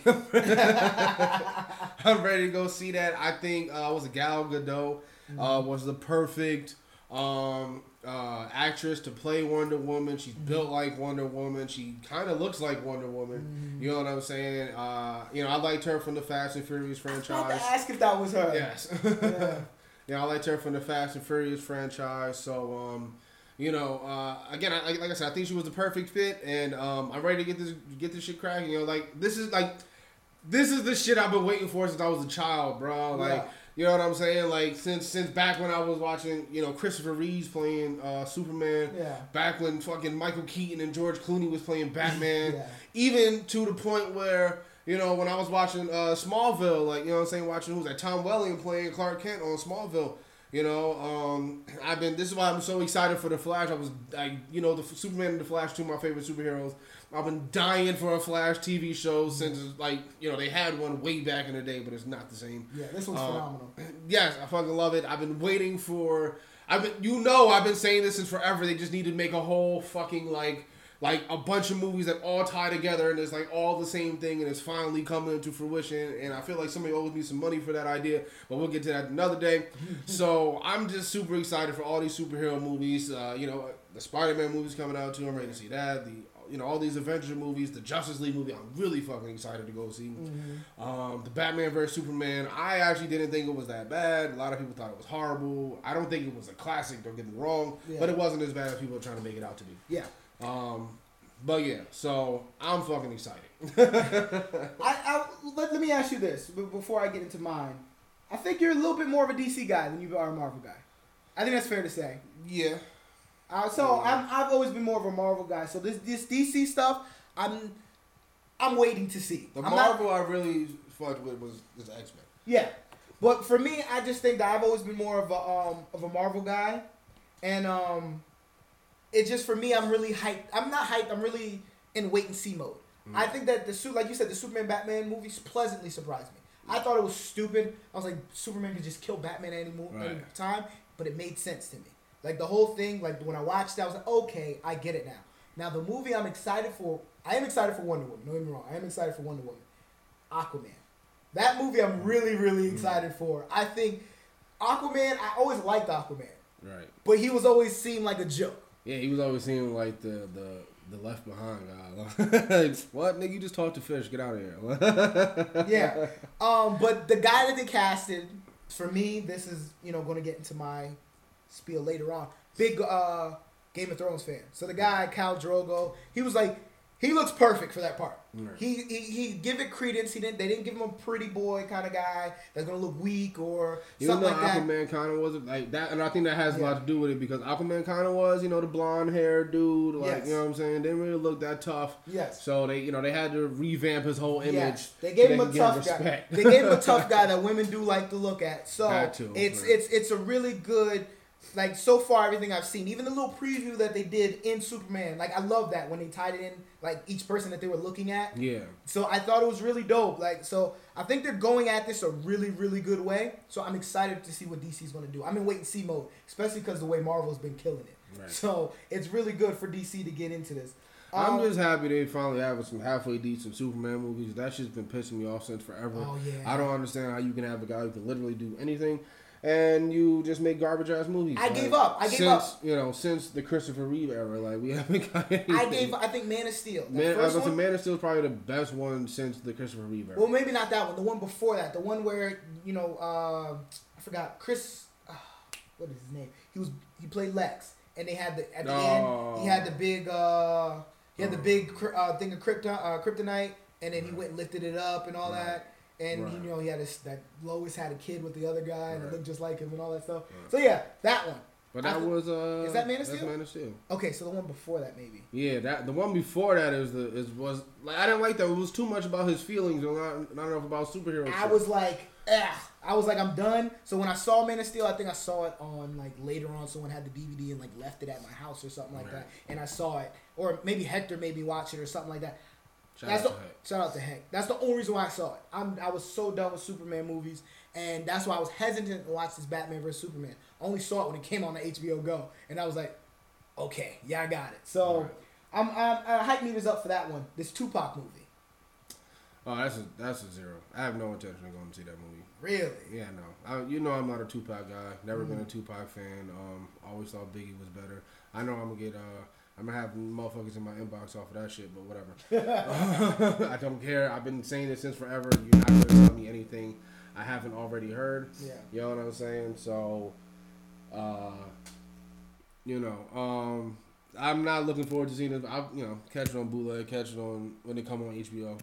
I'm ready to go see that. I think was a Gal Gadot was the perfect actress to play Wonder Woman. She's built like Wonder Woman. She kind of looks like Wonder Woman. You know what I'm saying? I liked her from the Fast and Furious franchise. I had to ask if that was her. Yes. Yeah. I liked her from the Fast and Furious franchise. So, again, like I said, I think she was the perfect fit, and I'm ready to get this shit cracking. This is the shit I've been waiting for since I was a child, bro. Like. You know what I'm saying? Like, since back when I was watching, Christopher Reeves playing Superman. Yeah. Back when fucking Michael Keaton and George Clooney was playing Batman. Yeah. Even to the point where, when I was watching Smallville, like, watching who's that? Tom Welling playing Clark Kent on Smallville. This is why I'm so excited for The Flash. The Superman and The Flash, 2 of my favorite superheroes. I've been dying for a Flash TV show since, they had one way back in the day, but it's not the same. Yeah, this one's phenomenal. Yes, I fucking love it. I've been waiting for... I've been saying this since forever. They just need to make a whole fucking, like a bunch of movies that all tie together and it's, all the same thing, and it's finally coming into fruition, and I feel like somebody owes me some money for that idea, but we'll get to that another day. So, I'm just super excited for all these superhero movies. The Spider-Man movies coming out, too. I'm ready to see that. All these Avengers movies, the Justice League movie, I'm really fucking excited to go see. The Batman vs. Superman, I actually didn't think it was that bad. A lot of people thought it was horrible. I don't think it was a classic, don't get me wrong, but it wasn't as bad as people are trying to make it out to be. Yeah. But yeah, so I'm fucking excited. Let me ask you this before I get into mine. I think you're a little bit more of a DC guy than you are a Marvel guy. I think that's fair to say. Yeah. I've always been more of a Marvel guy. So this DC stuff, I'm waiting to see. Marvel I really fucked with was X-Men. Yeah, but for me, I just think that I've always been more of a Marvel guy, and it's just for me, I'm really hyped. I'm not hyped. I'm really in wait and see mode. I think that like you said, the Superman Batman movies pleasantly surprised me. I thought it was stupid. I was like, Superman could just kill Batman any time, but it made sense to me. Like, the whole thing, like, when I watched it, I was like, okay, I get it now. Now, the movie I'm excited for, I am excited for Wonder Woman. Don't get me wrong. I am excited for Wonder Woman. Aquaman. That movie I'm really, really excited for. I think Aquaman, I always liked Aquaman. Right. But he was always seemed like a joke. Yeah, he was always seemed like the left behind guy. Like, what? Nigga, you just talked to fish. Get out of here. Yeah. But the guy that they casted, for me, this is, going to get into my spiel later on. Big Game of Thrones fan. So the guy, Khal Drogo, he was like, he looks perfect for that part. Right. He give it credence. They didn't give him a pretty boy kind of guy that's gonna look weak or something like that. Aquaman kind of wasn't like that, and I think that has a lot to do with it because Aquaman kind of was, the blonde hair dude, like you know what I'm saying. Didn't really look that tough. Yes. So they had to revamp his whole image. Yes. They gave him a tough guy. They gave him a tough guy that women do like to look at. So it's a really good. Like, so far, everything I've seen, even the little preview that they did in Superman, like, I love that when they tied it in, like, each person that they were looking at. Yeah. So I thought it was really dope. Like, so I think they're going at this a really, really good way. So I'm excited to see what DC's going to do. I'm in wait-and-see mode, especially because the way Marvel's been killing it. Right. So it's really good for DC to get into this. I'm just happy they finally have some halfway decent Superman movies. That shit's been pissing me off since forever. Oh, yeah. I don't understand how you can have a guy who can literally do anything. And you just make garbage ass movies. I gave up. Since the Christopher Reeve era, like we haven't got anything. I think Man of Steel. Man of Steel is probably the best one since the Christopher Reeve era. Well, maybe not that one. The one before that. The one where I forgot Chris. What is his name? He played Lex, and they had at the end he had the big thing of kryptonite, and then he went and lifted it up and all that. And he had that Lois had a kid with the other guy and it looked just like him and all that stuff. Right. So yeah, that one. But that was is that Man of Steel? That's Man of Steel. Okay, so the one before that maybe. Yeah, the one before that was like I didn't like that. It was too much about his feelings and not enough about superheroes. I was like, I'm done. So when I saw Man of Steel, I think I saw it on like later on. Someone had the DVD and like left it at my house or something like that, and I saw it, or maybe Hector made me watch it or something like that. Shout out to Hank. That's the only reason why I saw it. I was so done with Superman movies, and that's why I was hesitant to watch this Batman vs Superman. I only saw it when it came on the HBO Go, and I was like, okay, yeah, I got it. So I'm hype meters up for that one. This Tupac movie. Oh, that's a zero. I have no intention of going to see that movie. Really? Yeah, no. I'm not a Tupac guy. Never been a Tupac fan. Always thought Biggie was better. I know I'm gonna have motherfuckers in my inbox off of that shit, but whatever. I don't care. I've been saying it since forever. You're not gonna tell me anything I haven't already heard. Yeah. You know what I'm saying? So, I'm not looking forward to seeing it. I, catch it on bootleg, catch it on when it come on HBO.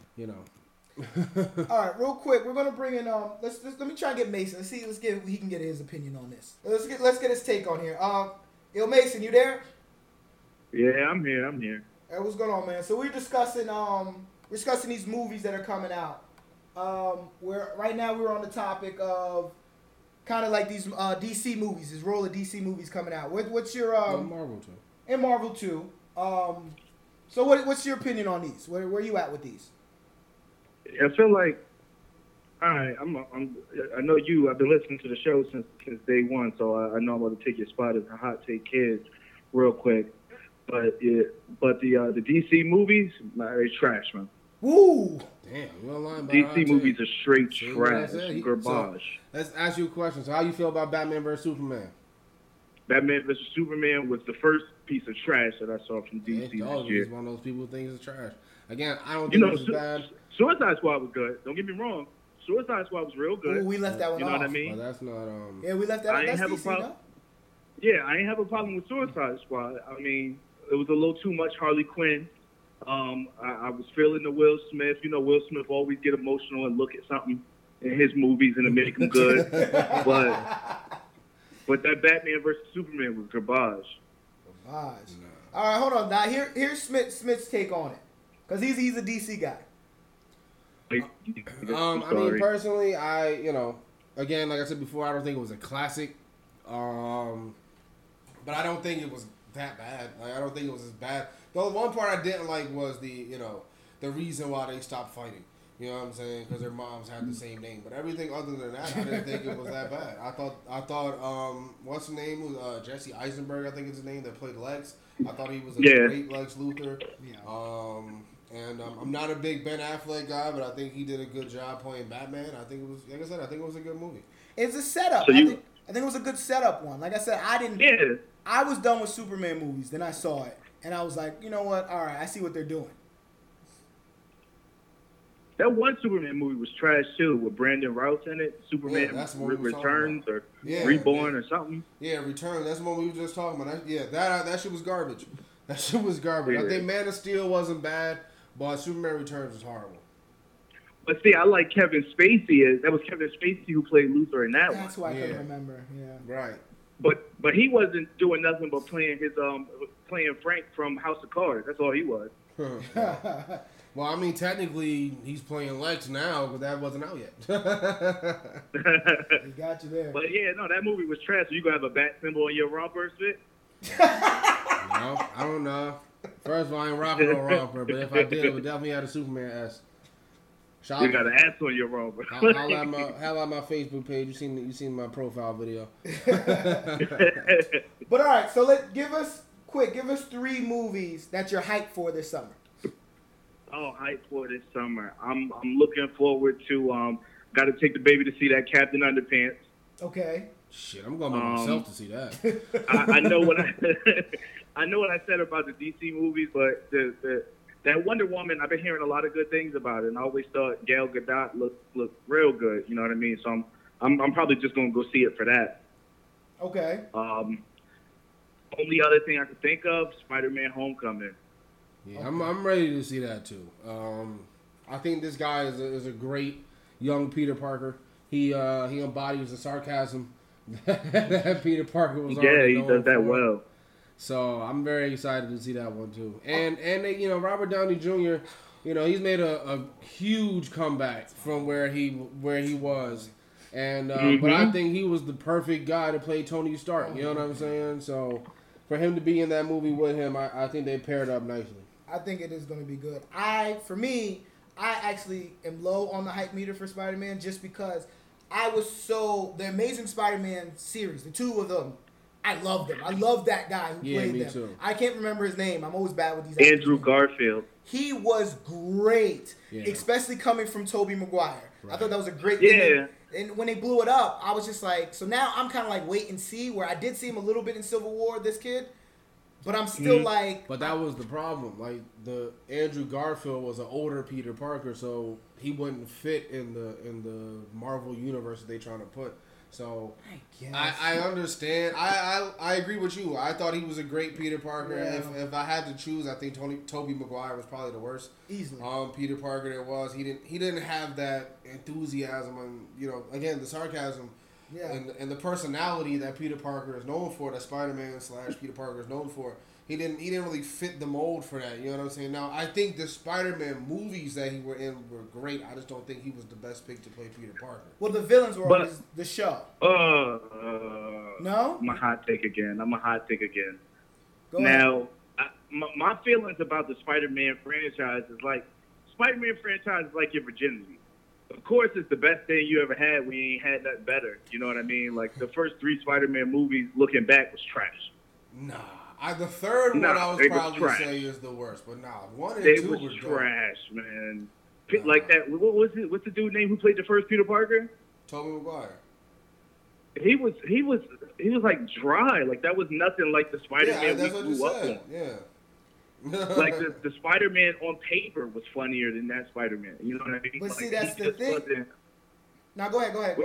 All right, real quick, we're gonna bring in let me try and get Mason. Let's get he can get his opinion on this. Let's get his take on here. Yo, Mason, you there? Yeah, I'm here. Hey, what's going on, man? So we're discussing these movies that are coming out. Right now we're on the topic of kind of like these DC movies. This roll of DC movies coming out. What's your Marvel too? And Marvel too. So what's your opinion on these? Where are you at with these? I feel like, all right, I know you. I've been listening to the show since day one, so I know I'm going to take your spot as a hot take kid, real quick. But the DC movies, they trash, man. Woo! Damn, you don't lie about DC movies are straight trash, garbage. So, let's ask you a question. So, how you feel about Batman vs Superman? Batman vs Superman was the first piece of trash that I saw from DC this year. He's one of those people who thinks it's trash. Again, I don't think it was bad. Suicide Squad was good. Don't get me wrong. Suicide Squad was real good. Ooh, we left that one off. You know what I mean? Well, that's not. Yeah, we left that. I ain't have a problem. Yeah, I ain't have a problem with Suicide Squad. I mean, it was a little too much Harley Quinn. I was feeling the Will Smith. You know, Will Smith always get emotional and look at something in his movies and it make him good. But that Batman versus Superman was garbage. Garbage. No. All right, hold on. Now here's Smith's take on it, because he's a DC guy. I mean, personally, again, like I said before, I don't think it was a classic. But I don't think it was that bad. Like, I don't think it was as bad. The one part I didn't like was the reason why they stopped fighting. You know what I'm saying? Because their moms had the same name. But everything other than that, I didn't think it was that bad. I thought, what's his name? Was Jesse Eisenberg, I think is his name, that played Lex. I thought he was a great Lex Luthor. Yeah. And I'm not a big Ben Affleck guy, but I think he did a good job playing Batman. I think it was, like I said, it was a good movie. It's a setup. I think it was a good setup one. Like I said, I was done with Superman movies. Then I saw it, and I was like, you know what? All right, I see what they're doing. That one Superman movie was trash too, with Brandon Routh in it. Superman Returns or Reborn or something. Yeah, Return. That's the one we were just talking about. That shit was garbage. That shit was garbage. I think Man of Steel wasn't bad, but Superman Returns was horrible. But see, I like Kevin Spacey. That was Kevin Spacey who played Luthor in that one. That's why I couldn't remember. Yeah. Right. But he wasn't doing nothing but playing Frank from House of Cards. That's all he was. Well, I mean, technically, he's playing Lex now, but that wasn't out yet. He got you there. But yeah, no, that movie was trash. So you gonna have a bat symbol on your romper, Fit? No, I don't know. First of all, I ain't rocking no romper, but if I did, it would definitely have a Superman S. You got an ass on your romper. How about my Facebook page? You seen my profile video. But all right, so give us 3 movies that you're hyped for this summer. Oh, hype for this summer. I'm looking forward to got to take the baby to see that Captain Underpants. Okay. Shit, I'm going by myself to see that. I know what I know what I said about the DC movies, but that Wonder Woman, I've been hearing a lot of good things about it, and I always thought Gal Gadot looked real good. You know what I mean? So I'm probably just gonna go see it for that. Okay. Only other thing I could think of, Spider-Man: Homecoming. Yeah, okay. I'm ready to see that too. I think this guy is a great young Peter Parker. He embodies the sarcasm that Peter Parker was. Yeah, he does that well. So I'm very excited to see that one too. And they, Robert Downey Jr. He's made a huge comeback from where he was, and but I think he was the perfect guy to play Tony Stark. You know what I'm saying? So for him to be in that movie with him, I think they paired up nicely. I think it is going to be good. For me, I actually am low on the hype meter for Spider-Man just because the Amazing Spider-Man series, the two of them, I love them. I love that guy who played them. Too. I can't remember his name. I'm always bad with these. Andrew Garfield. He was great, especially coming from Tobey Maguire. Right. I thought that was a great thing. Yeah. And when they blew it up, I was just like, so now I'm kind of like wait and see, where I did see him a little bit in Civil War, this kid. But I'm still like... But that was the problem. Like, the Andrew Garfield was an older Peter Parker, so he wouldn't fit in the Marvel universe that they trying to put. So, I understand. I agree with you. I thought he was a great Peter Parker. Yeah. If I had to choose, I think Tobey Maguire was probably the worst. Easily. Peter Parker there was. He didn't have that enthusiasm and, again, the sarcasm. Yeah. And the personality that Peter Parker is known for, that Spider-Man / Peter Parker is known for, he didn't really fit the mold for that. You know what I'm saying? Now, I think the Spider-Man movies that he were in were great. I just don't think he was the best pick to play Peter Parker. Well, the villains were always the show. No? I'm a hot take again. Go now, my feelings about the Spider-Man franchise is like, Spider-Man franchise is like your virginity. Of course, it's the best thing you ever had. We ain't had nothing better. You know what I mean? Like, the first 3 Spider-Man movies, looking back, was trash. Nah. The third one I would probably say is the worst. But 1 and 2 were trash, man. Like that, what was it? What's the dude name who played the first Peter Parker? Tobey Maguire. He was like dry. Like, that was nothing like the Spider-Man we grew up on. Yeah. Like the Spider-Man on paper was funnier than that Spider-Man. You know what I mean? But like, see, that's the thing. Now go ahead.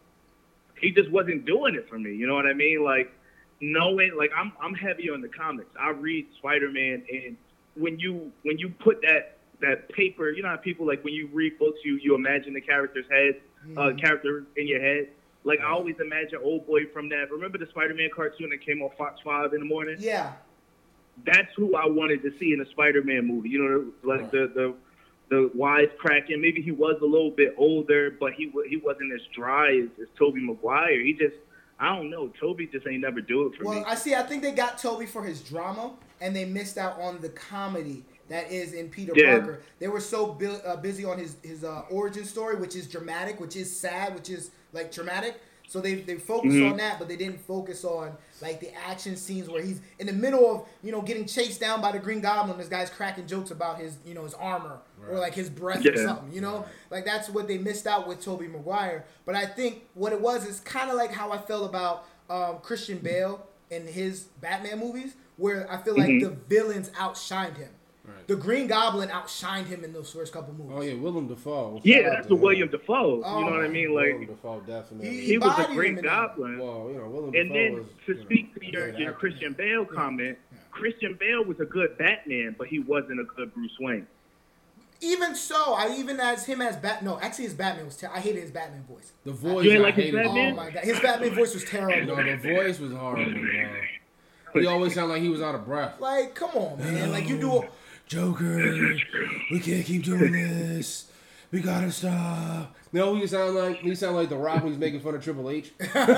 He just wasn't doing it for me. You know what I mean? Like, knowing, like, I'm heavy on the comics. I read Spider-Man, and when you put that paper, you know how people, like, when you read books, you imagine the character's head, character in your head. Like, I always imagine Old Boy from that. Remember the Spider-Man cartoon that came on Fox 5 in the morning? Yeah. That's who I wanted to see in a Spider-Man movie. You know, like the wisecracking. Maybe he was a little bit older, but he wasn't as dry as Tobey Maguire. He just, I don't know. Tobey just ain't never do it for me. Well, I think they got Tobey for his drama, and they missed out on the comedy that is in Peter Parker. They were so busy on his origin story, which is dramatic, which is sad, which is, like, dramatic. So they focused on that, but they didn't focus on, like, the action scenes where he's in the middle of, getting chased down by the Green Goblin. This guy's cracking jokes about his, his armor or, like, his breath or something, Like, that's what they missed out with Tobey Maguire. But I think what it was is kind of like how I felt about Christian Bale in his Batman movies, where I feel like the villains outshined him. Right. The Green Goblin outshined him in those first couple movies. Oh yeah, Willem Dafoe. Yeah, that's the William Dafoe. You know what I mean? Like, Willem Dafoe definitely. He was a great Goblin. Well, Willem and Dafoe then was, to speak to your Christian Bale comment, Christian Bale was a good Batman, but he wasn't a good Bruce Wayne. Even so, as Batman. No, actually, his Batman was terrible. I hated his Batman voice. The voice. You ain't like his Batman? Oh my god, his Batman voice was terrible. No, the voice was horrible. Man. He always sounded like he was out of breath. Like, come on, man. Like, you do. Joker, we can't keep doing this. We gotta stop. You know who you sound like? You sound like The Rock when he's making fun of Triple H.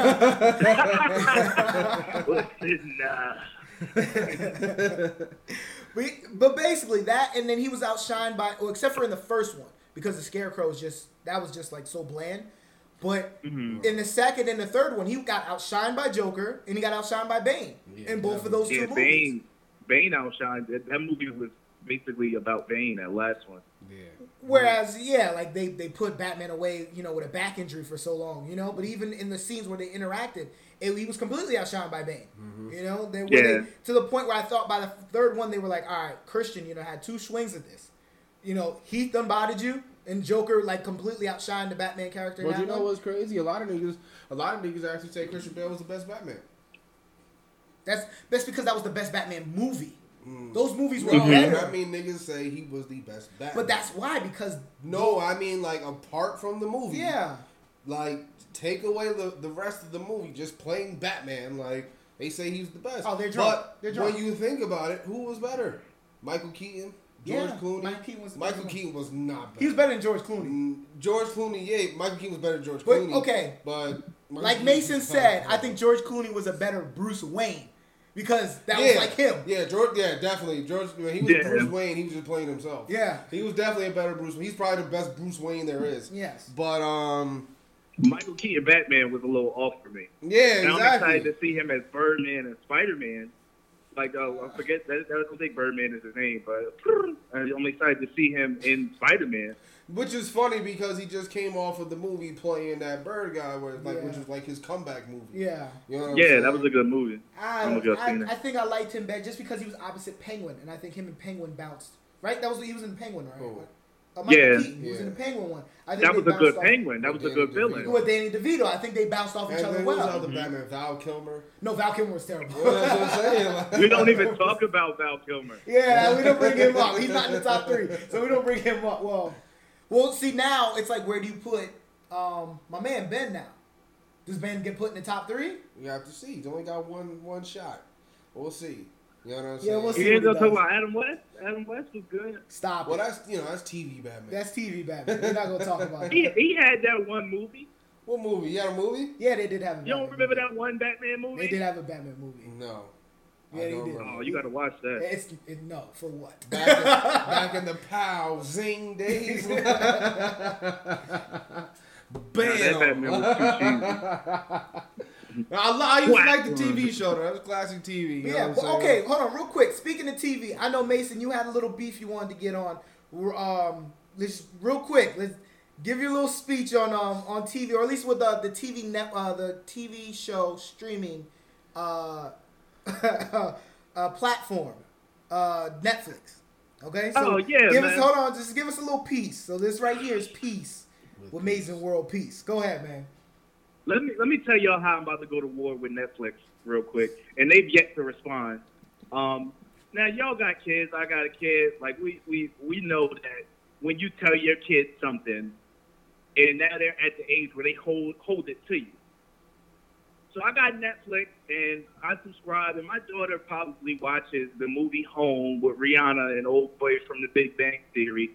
But basically that, and then he was outshined by, well, except for in the first one, because the Scarecrow was just like so bland. But in the second and the third one, he got outshined by Joker, and he got outshined by Bane in both of those two movies. Bane outshined. That movie was basically about Bane, that last one. Yeah. Whereas, like they put Batman away, with a back injury for so long, But even in the scenes where they interacted, he was completely outshined by Bane. They, to the point where I thought by the third one they were like, all right, Christian, had 2 swings at this. Heath done bodied you, and Joker like completely outshined the Batman character. But you know what's crazy? A lot of niggas actually say Christian Bale was the best Batman. That's because that was the best Batman movie. Those movies were better. I mean, niggas say he was the best Batman. But that's why, because... No, I mean, like, apart from the movie. Yeah. Like, take away the rest of the movie, just playing Batman, like, they say he's the best. Oh, they're drunk. But when you think about it, who was better? Michael Keaton? George Clooney? Michael Keaton was not better. He was better than George Clooney. George Clooney, yeah. Michael Keaton was better than George Clooney. Okay. But... like Mason said, I think George Clooney was a better Bruce Wayne. because that was like him. Yeah, George. Yeah, definitely. George. When he was Bruce Wayne, he was just playing himself. Yeah, he was definitely a better Bruce Wayne. He's probably the best Bruce Wayne there is. Yes, but Michael Keaton Batman was a little off for me. Yeah, now exactly. I'm excited to see him as Birdman and Spider-Man. Like, I forget that. I don't think Birdman is his name, but I'm excited to see him in Spider-Man. Which is funny because he just came off of the movie playing that bird guy, which is like his comeback movie. Yeah. You know that was a good movie. I think I liked him better just because he was opposite Penguin, and I think him and Penguin bounced. Right? He was in the Penguin, right? Oh. Michael Keaton, he was in the Penguin one. I think that was a good Penguin. That was a good villain. With Danny DeVito, I think they bounced off each other well. And then Batman, Val Kilmer. No, Val Kilmer was terrible. Well, that's what I'm saying. We don't even talk about Val Kilmer. Yeah, we don't bring him up. He's not in the top 3, so we don't bring him up. Well, see, now it's like, where do you put my man Ben now? Does Ben get put in the top 3? You have to see. He's only got one shot. We'll see. You know what I'm saying? Yeah, we'll see. You ain't gonna talk about Adam West? Adam West was good. Stop well, it. that's TV Batman. That's TV Batman. We're not gonna talk about he, that. he had that one movie. What movie? You had a movie? Yeah, they did have a You don't Batman remember movie. that one Batman movie? They did have a Batman movie. No. Yeah, they did. Oh, you gotta watch that. No, for what? Back in the pow zing days. Bam. That Batman was too cheesy. I used to like the TV show though. That was classic TV. You know what I'm okay, hold on, real quick. Speaking of TV, I know Mason, you had a little beef you wanted to get on. Let's real quick. Let's give your little speech on TV, or at least with the TV show streaming platform, Netflix. Okay, so hold on, just give us a little piece. So this right here is Peace with Amazing World Peace. Go ahead, man. Let me tell y'all how I'm about to go to war with Netflix real quick, and they've yet to respond. Now y'all got kids, I got a kid. Like we know that when you tell your kid something, and now they're at the age where they hold it to you. So I got Netflix, and I subscribe, and my daughter probably watches the movie Home with Rihanna and old boy from The Big Bang Theory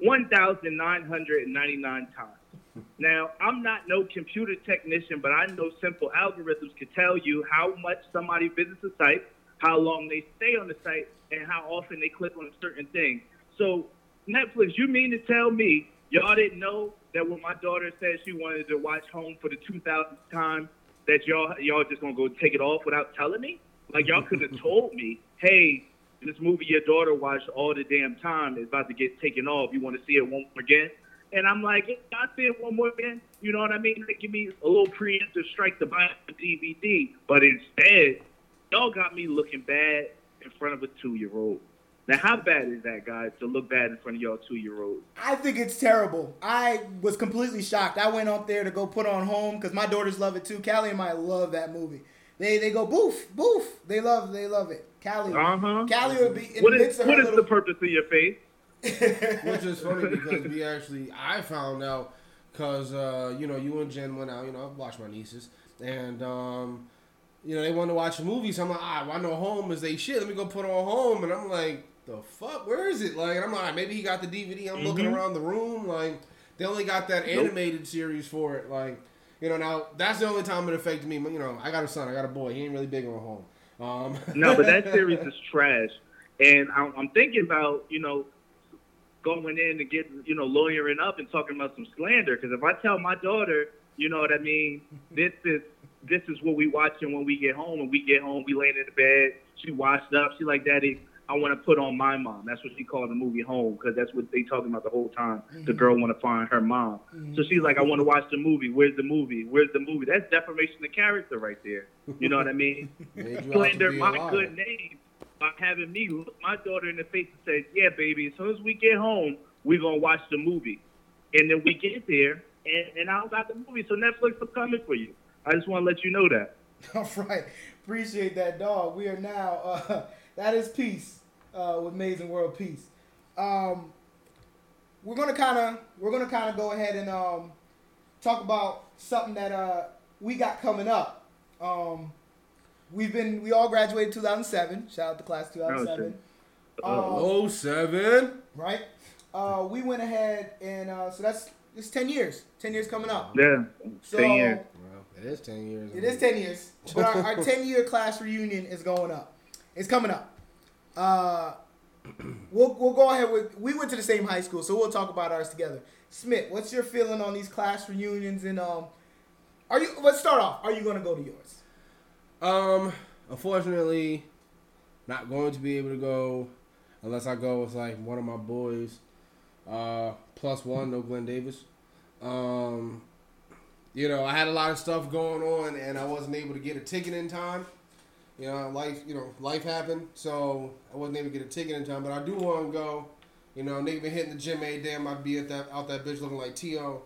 1,999 times. Now, I'm not no computer technician, but I know simple algorithms can tell you how much somebody visits a site, how long they stay on the site, and how often they click on a certain thing. So, Netflix, you mean to tell me y'all didn't know that when my daughter said she wanted to watch Home for the 2000th time, that y'all just gonna go take it off without telling me? Like, y'all could have told me, hey, this movie your daughter watched all the damn time is about to get taken off. You want to see it one more again? And I'm like, I see it one more again. You know what I mean? They give me a little preemptive strike to buy a DVD. But instead, y'all got me looking bad in front of a 2-year-old. Now, how bad is that, guys, to look bad in front of y'all 2-year-olds? I think it's terrible. I was completely shocked. I went up there to go put on Home because my daughters love it too. Callie and I love that movie. They go boof, boof. They love it. Callie would be in the midst of what is the purpose of your face? Which is funny because I found out because, you and Jen went out, I watched my nieces, and, they wanted to watch a movie, so I'm like, I know Home is they shit, let me go put on Home, and I'm like, the fuck, where is it? Like, and I'm like, maybe he got the DVD, I'm looking around the room, like, they only got that animated series for it, like, now, that's the only time it affected me, I got a son, I got a boy, he ain't really big on Home. No, but that series is trash, and I'm thinking about, going in and getting, lawyering up and talking about some slander. Because if I tell my daughter, you know what I mean, this is what we watching when we get home. When we get home, we laying in the bed. She washed up. She like, Daddy, I want to put on my mom. That's what she called the movie Home because that's what they talking about the whole time. Mm-hmm. The girl want to find her mom. Mm-hmm. So she's like, I want to watch the movie. Where's the movie? Where's the movie? That's defamation of character right there. You know what I mean? Slander my good name. By having me look my daughter in the face and say, yeah, baby, as soon as we get home, we're going to watch the movie. And then we get there, and I don't got the movie, so Netflix is coming for you. I just want to let you know that. All right. Appreciate that, dog. We are now, that is Peace with Amazing World Peace. We're gonna kind of go ahead and talk about something that we got coming up. We all graduated 2007. Shout out to class 2007. 07. Right. We went ahead and so it's 10 years. 10 years coming up. Yeah. So 10 years. It is 10 years. It is 10 years. But our 10-year class reunion is going up. It's coming up. We'll go ahead with. We went to the same high school, so we'll talk about ours together. Smith, what's your feeling on these class reunions? And are you? Let's start off. Are you going to go to yours? Unfortunately, not going to be able to go unless I go with like one of my boys. Plus one, no Glenn Davis. You know, I had a lot of stuff going on, and I wasn't able to get a ticket in time. You know, life happened, so I wasn't able to get a ticket in time. But I do want to go. You know, nigga been hitting the gym every day. I might be out that bitch looking like T.O.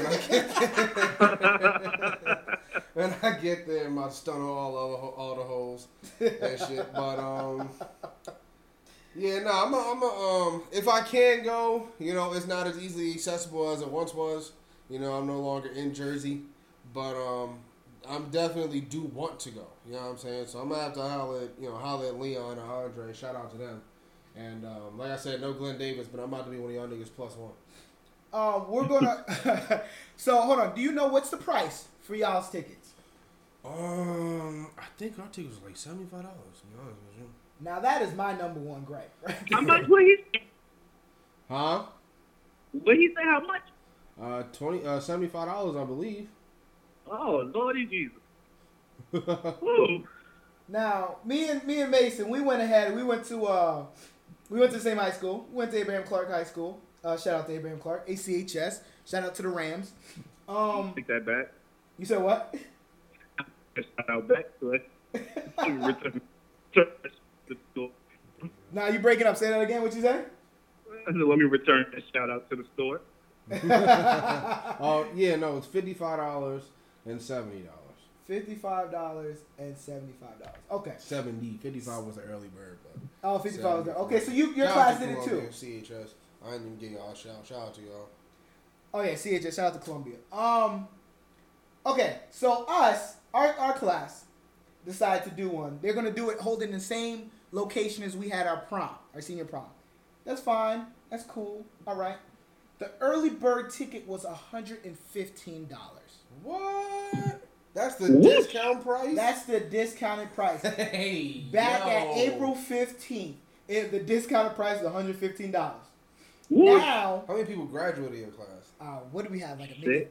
When I get there, I might stun all the holes and shit. But yeah, no, if I can go, you know, it's not as easily accessible as it once was. You know, I'm no longer in Jersey, but I'm definitely do want to go. You know what I'm saying? So I'm gonna have to holler at Leon or Andre. Shout out to them. And like I said, no Glenn Davis, but I'm about to be one of y'all niggas plus one. We're gonna. So hold on. Do you know what's the price for y'all's tickets? I think our tickets was like $75. To be honest with you. Now that is my number one gripe. Right How there. much would he say? Huh? Would he say how much? $75, I believe. Oh, Lordy Jesus. Ooh. Now me and Mason, we went ahead. We went to the same high school. We went to Abraham Clark High School. Shout out to Abraham Clark, ACHS. Shout out to the Rams. Take that back. You said what? Shout out back to it. Return the store. Now you breaking up. Say that again. What you say? Let me return that shout out to the store. Oh yeah, no, it's $55 and $70. $55 and $75. Okay. 55 was an early bird, but Oh, 55 was there. Okay, so your shout class out to did it too. Columbia, CHS. I didn't even give y'all a shout. Shout out to y'all. Oh yeah, CHS. Shout out to Columbia. Okay, so our class decided to do one. They're gonna do it holding the same location as we had our senior prom. That's fine. That's cool. All right. The early bird ticket was $115. What? That's the discount price? That's the discounted price. Hey, Back yo. at April 15th, the discounted price was $115. Woo. Now, How many people graduated your class? what do we have? Like a Six.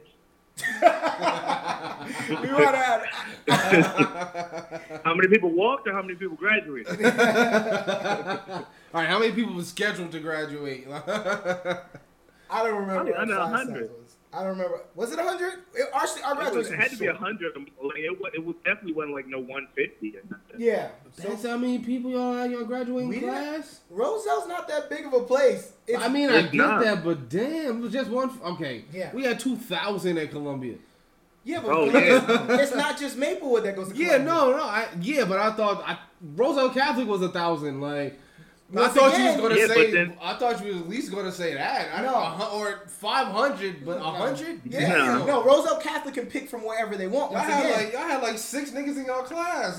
We want to have. How many people walked or how many people graduated? All right, how many people were scheduled to graduate? I don't remember. Probably under what class 100. size was. I don't remember. Was it 100? Our graduation It had to be short. 100. Like, it was definitely wasn't like no 150 or nothing. Yeah. That's So how many people y'all had your graduating We didn't- class? Roselle's not that big of a place. I mean, I It's get not. that, but damn, it was just one. Okay, Yeah. we had 2,000 at Columbia. yeah, but Oh, yeah. it's not just Maplewood that goes to Yeah, Columbia. but I thought Roselle Catholic was 1,000. Like, Once I thought again- you was gonna Yeah, but say. then- I thought you was at least gonna say that. No. Or 500, but 100. Yeah. No. No, Roselle Catholic can pick from wherever they want. Y'all Once had again, like 6 niggas in y'all class.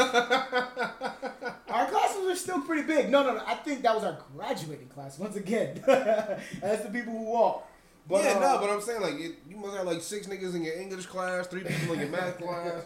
our classes are still pretty big. No. I think that was our graduating class. Once again, that's the people who walk. But, yeah, no, but I'm saying like you must have like 6 niggas in your English class, 3 people in your math class.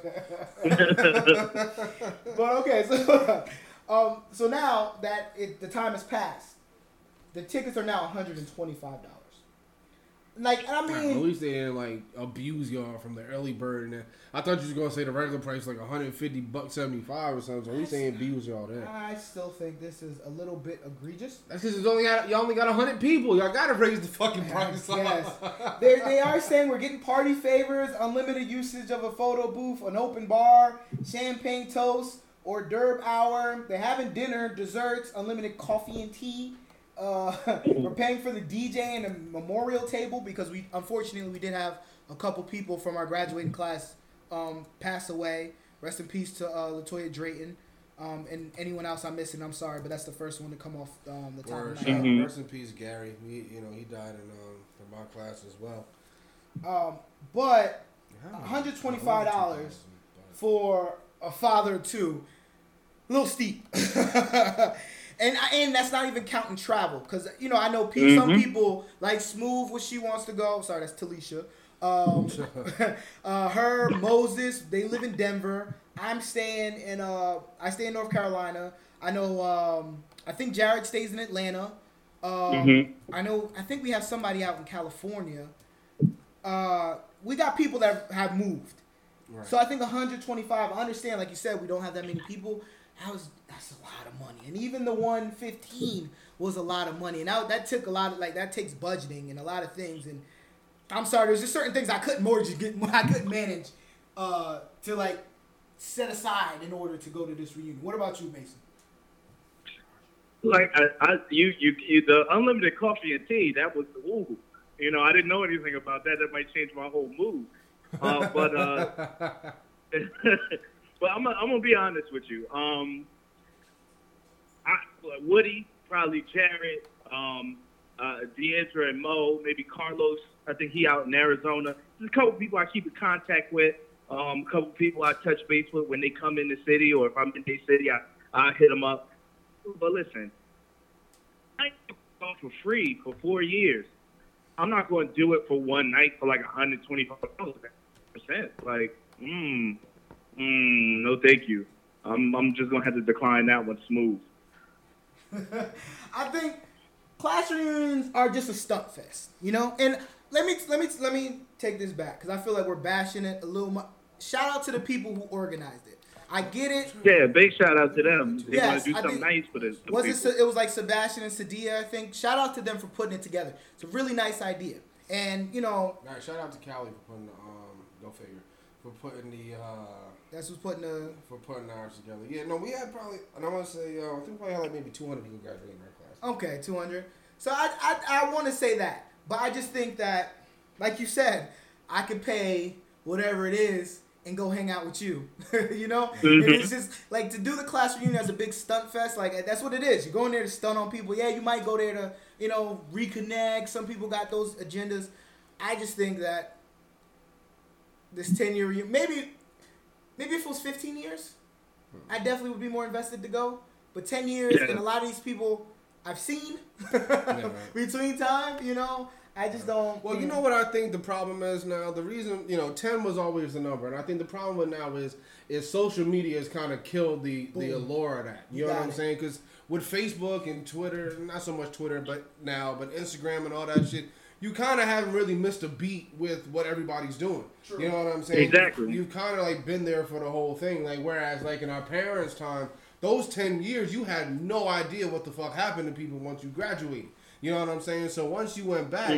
But okay, so now that the time has passed, the tickets are now $125. Like, I At mean, least they didn't like abuse y'all from the early bird. And I thought you was gonna say the regular price like $150.75 or something. So at least they didn't abuse y'all there. I still think this is a little bit egregious. That's because y'all only got 100 people. Y'all gotta raise the fucking price Yes. up. They are saying we're getting party favors, unlimited usage of a photo booth, an open bar, champagne toast, hors d'oeuvre hour. They're having dinner, desserts, unlimited coffee and tea. We're paying for the DJ and the memorial table because we did have a couple people from our graduating class pass away. Rest in peace to Latoya Drayton. And anyone else I'm missing, I'm sorry, but that's the first one to come off the top Word. of my head. Mhm. Rest in peace, Gary. He died in my class as well. But Yeah, $125 for a father of two, a little steep. And that's not even counting travel, because I know some people like Smooth when she wants to go. Sorry, that's Talisha. Her, Moses, they live in Denver. I'm staying in I stay in North Carolina. I know I think Jared stays in Atlanta. I think we have somebody out in California. We got people that have moved. Right. So I think 125. I understand, like you said, we don't have that many people. That's a lot of money, and even the 115 was a lot of money, and that took a lot of that takes budgeting and a lot of things. And I'm sorry, there's just certain things I couldn't I couldn't manage to set aside in order to go to this reunion. What about you, Mason? Like you the unlimited coffee and tea, that was ooh. I didn't know anything about that. That might change my whole mood. But I'm gonna be honest with you. Woody, probably Jared, Deandra and Mo, maybe Carlos. I think he out in Arizona. There's a couple people I keep in contact with. A couple people I touch base with when they come in the city, or if I'm in their city, I hit them up. But listen, I ain't going for free for 4 years. I'm not going to do it for one night for like $125%. Like, no, thank you. I'm just gonna have to decline that one smooth. I think class reunions are just a stunt fest, And let me take this back because I feel like we're bashing it a little much. Shout out to the people who organized it. I get it. Yeah, big shout out to them. They want to do something nice for this. It was like Sebastian and Sadia, I think. Shout out to them for putting it together. It's a really nice idea. And, All right, shout out to Callie for putting go figure, for putting that's who's putting for putting ours together. Yeah, no, we had probably, and I want to say, I think we probably had like maybe 200 people graduating in our class. Okay, 200. So I want to say that. But I just think that, like you said, I could pay whatever it is and go hang out with you, And it's just like to do the class reunion as a big stunt fest. Like that's what it is. You're going there to stunt on people. Yeah, you might go there to reconnect. Some people got those agendas. I just think that this 10-year reunion, maybe if it was 15 years, I definitely would be more invested to go. But 10 years and a lot of these people I've seen between time, I just don't. Well, you know what I think the problem is now? The reason, 10 was always the number. And I think the problem with now is social media has kind of killed the allure of that. You know what I'm saying? Because with Facebook and Twitter, not so much Twitter, but Instagram and all that shit, you kind of haven't really missed a beat with what everybody's doing. True. You know what I'm saying? Exactly. You've kind of been there for the whole thing. Whereas in our parents' time, those 10 years, you had no idea what the fuck happened to people once you graduated. You know what I'm saying? So once you went back,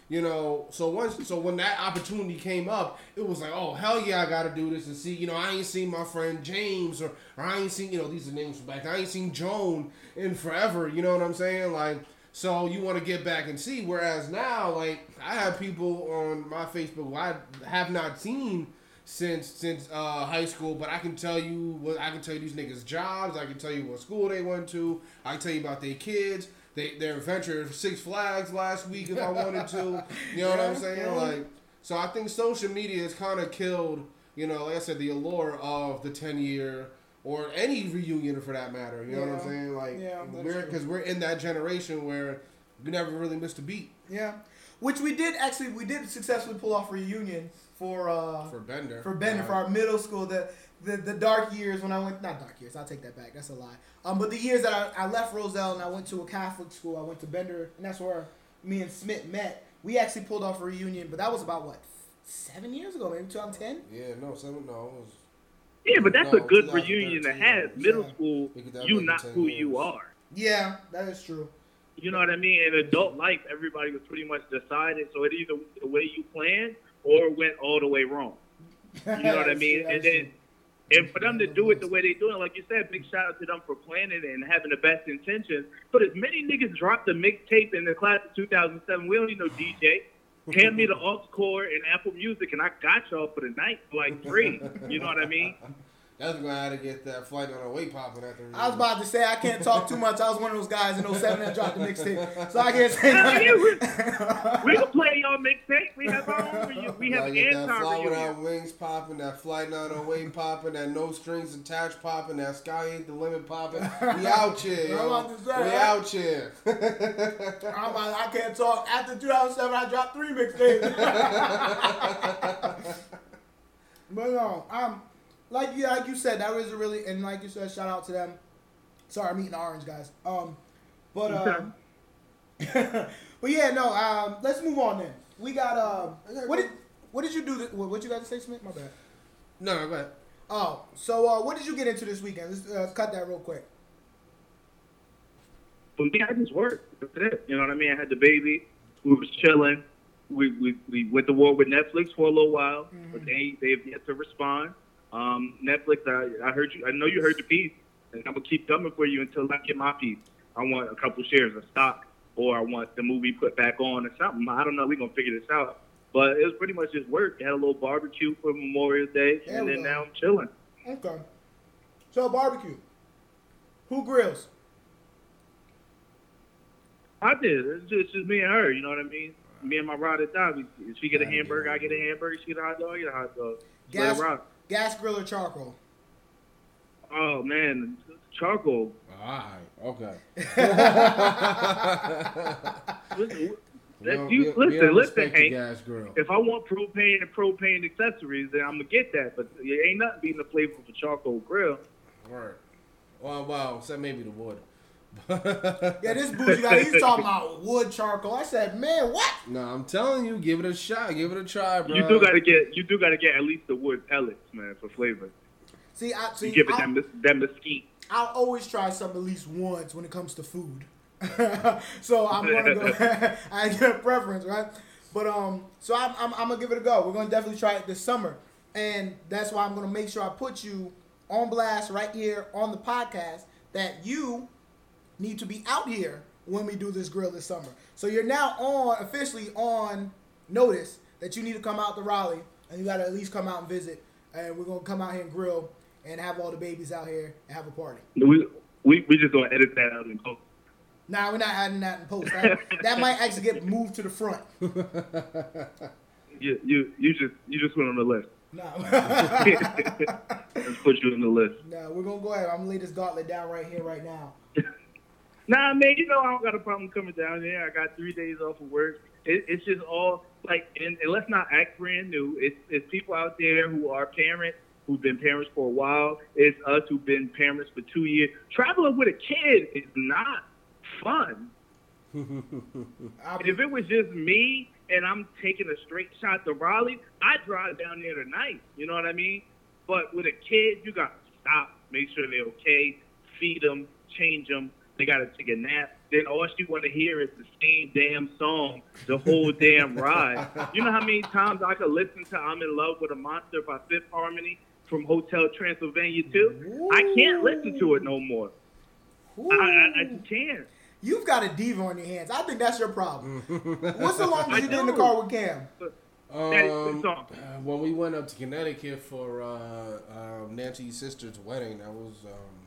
so when that opportunity came up, it was like, oh, hell yeah, I got to do this and see, I ain't seen my friend James or I ain't seen, these are names from back then. I ain't seen Joan in forever. You know what I'm saying? So you want to get back and see. Whereas now, I have people on my Facebook who I have not seen since high school, but I can tell you these niggas' jobs. I can tell you what school they went to. I can tell you about their kids. Their adventure at Six Flags last week if I wanted to. You know what I'm saying? So I think social media has kind of killed, like I said, the allure of the 10-year or any reunion for that matter. You know what I'm saying? Because we're in that generation where we never really missed a beat. Yeah. Which we did successfully pull off a reunion for Bender. For our middle school. The dark years when I went, not dark years, I'll take that back, that's a lie. But the years that I left Roselle and I went to a Catholic school, I went to Bender, and that's where me and Smith met. We actually pulled off a reunion, but that was about, 7 years ago, maybe 2010? Yeah, no, 7, no, it was... Yeah, but that's a good reunion to have. Middle school, you not who you are. Yeah, that is true. You know what I mean? In adult life, everybody was pretty much decided, so it either went the way you planned or went all the way wrong. You know what I mean? And then... And for them to do it the way they do it, like you said, big shout out to them for planning and having the best intentions. But as many niggas dropped the mixtape in the class of 2007, we don't need no DJ. Hand me the aux cord and Apple Music, and I got y'all for the night for free. You know what I mean? That's gonna have to get that flight on our way popping at the I was about to say I can't talk too much. I was one of those guys in 07 that dropped the mixtape, so I can't say nothing. We can play y'all mixtape. We have our own. We have get that fly anti-reunion. without wings popping, that flight 908 popping, that no strings attached popping, that sky ain't the limit popping. We out here, yo. I'm about to say, We out here. I can't talk. After 2007, I dropped 3 mixtapes. But no, like you said, that was a really, and like you said, shout out to them. Sorry, I'm eating orange, guys. But yeah, no. Let's move on then. We got what did you do? What you got to say, Smith? My bad. No, go ahead. Oh, so what did you get into this weekend? Let's cut that real quick. For me, I just worked. That's it. You know what I mean? I had the baby. We was chilling. We went to war with Netflix for a little while, but they've yet to respond. Netflix, I heard you. I know you heard the piece, and I'm gonna keep coming for you until I get my piece. I want a couple shares of stock, or I want the movie put back on or something. I don't know. We're gonna figure this out. But it was pretty much just work. Had a little barbecue for Memorial Day, and then now I'm chilling. Okay. So barbecue. Who grills? I did. It's just me and her. You know what I mean? Me and my ride or die. She get a hamburger, I get a hamburger. She get a hot dog, I get a hot dog. Gas grill or charcoal? Oh man, charcoal. Alright, okay. Listen, Hank. Gas grill. If I want propane and propane accessories, then I'm gonna get that. But it ain't nothing beating the flavor of a charcoal grill. Right. Well, except maybe the wood. Yeah, this bougie guy, he's talking about wood charcoal. I said, man, what? No, I'm telling you, give it a shot, give it a try, bro. You do gotta get at least the wood pellets, man, for flavor. See, you give it that mesquite. I'll always try something at least once when it comes to food. So I'm gonna go. I get a preference, right? But so I'm gonna give it a go. We're gonna definitely try it this summer, and that's why I'm gonna make sure I put you on blast right here on the podcast that you need to be out here when we do this grill this summer. So you're now officially on notice that you need to come out to Raleigh, and you got to at least come out and visit. And we're gonna come out here and grill and have all the babies out here and have a party. We just gonna edit that out and post. Nah, we're not adding that in post. That might actually get moved to the front. You just went on the list. Nah. Let's put you on the list. Nah, we're gonna go ahead. I'm gonna lay this gauntlet down right here, right now. Nah, man, I don't got a problem coming down here. I got 3 days off of work. It's just all like, and let's not act brand new. It's people out there who are parents, who've been parents for a while. It's us who've been parents for 2 years. Traveling with a kid is not fun. If it was just me and I'm taking a straight shot to Raleigh, I'd drive down there tonight. You know what I mean? But with a kid, you got to stop, make sure they're okay, feed them, change them. They got to take a nap. Then all she want to hear is the same damn song the whole damn ride. You know how many times I could listen to I'm in Love with a Monster by Fifth Harmony from Hotel Transylvania 2? I can't listen to it no more. I just can't. You've got a diva on your hands. I think that's your problem. What's the longest you been in the car with Cam? When we went up to Connecticut for Nancy's sister's wedding, that was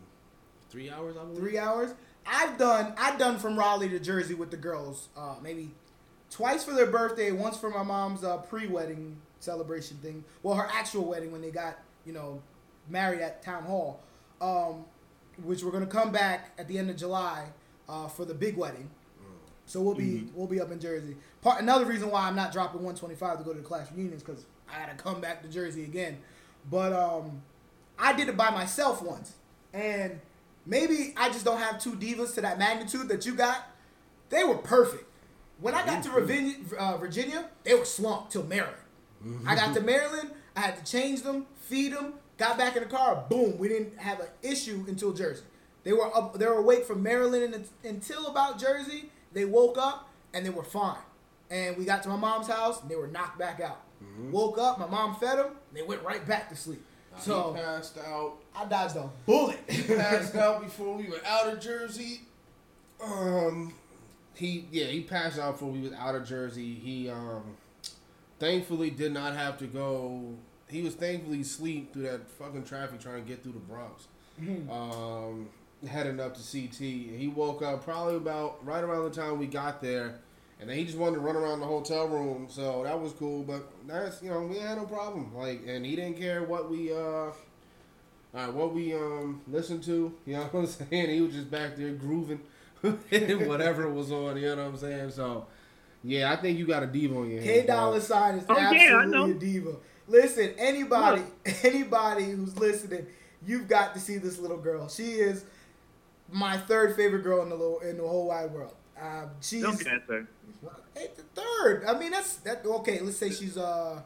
3 hours, I believe. 3 hours? I've done from Raleigh to Jersey with the girls, maybe twice for their birthday, once for my mom's pre-wedding celebration thing. Well, her actual wedding when they got, married at Town Hall, which we're gonna come back at the end of July for the big wedding. So we'll be up in Jersey. Another reason why I'm not dropping 125 to go to the class reunions because I had to come back to Jersey again. But I did it by myself once, and maybe I just don't have two divas to that magnitude that you got. They were perfect. When I got to Virginia, they were slumped till Maryland. I got to Maryland, I had to change them, feed them, got back in the car, boom, we didn't have an issue until Jersey. They were awake from Maryland until about Jersey. They woke up and they were fine. And we got to my mom's house and they were knocked back out. Woke up, my mom fed them, and they went right back to sleep. So he passed out. I dodged a bullet. He passed out before we were out of Jersey. He passed out before we was out of Jersey. He thankfully did not have to go he was thankfully asleep through that fucking traffic trying to get through the Bronx. Heading up to CT. And he woke up probably about right around the time we got there. And then he just wanted to run around the hotel room. So that was cool. But that's, you know, we had no problem. Like, and he didn't care what we listened to. You know what I'm saying? He was just back there grooving whatever was on. You know what I'm saying? So, yeah, I think you got a diva on your hands. K$sign is absolutely a diva. Listen, anybody who's listening, you've got to see this little girl. She is my third favorite girl in the whole wide world. She's Don't be that, sir. The third. I mean, that's okay. Let's say she's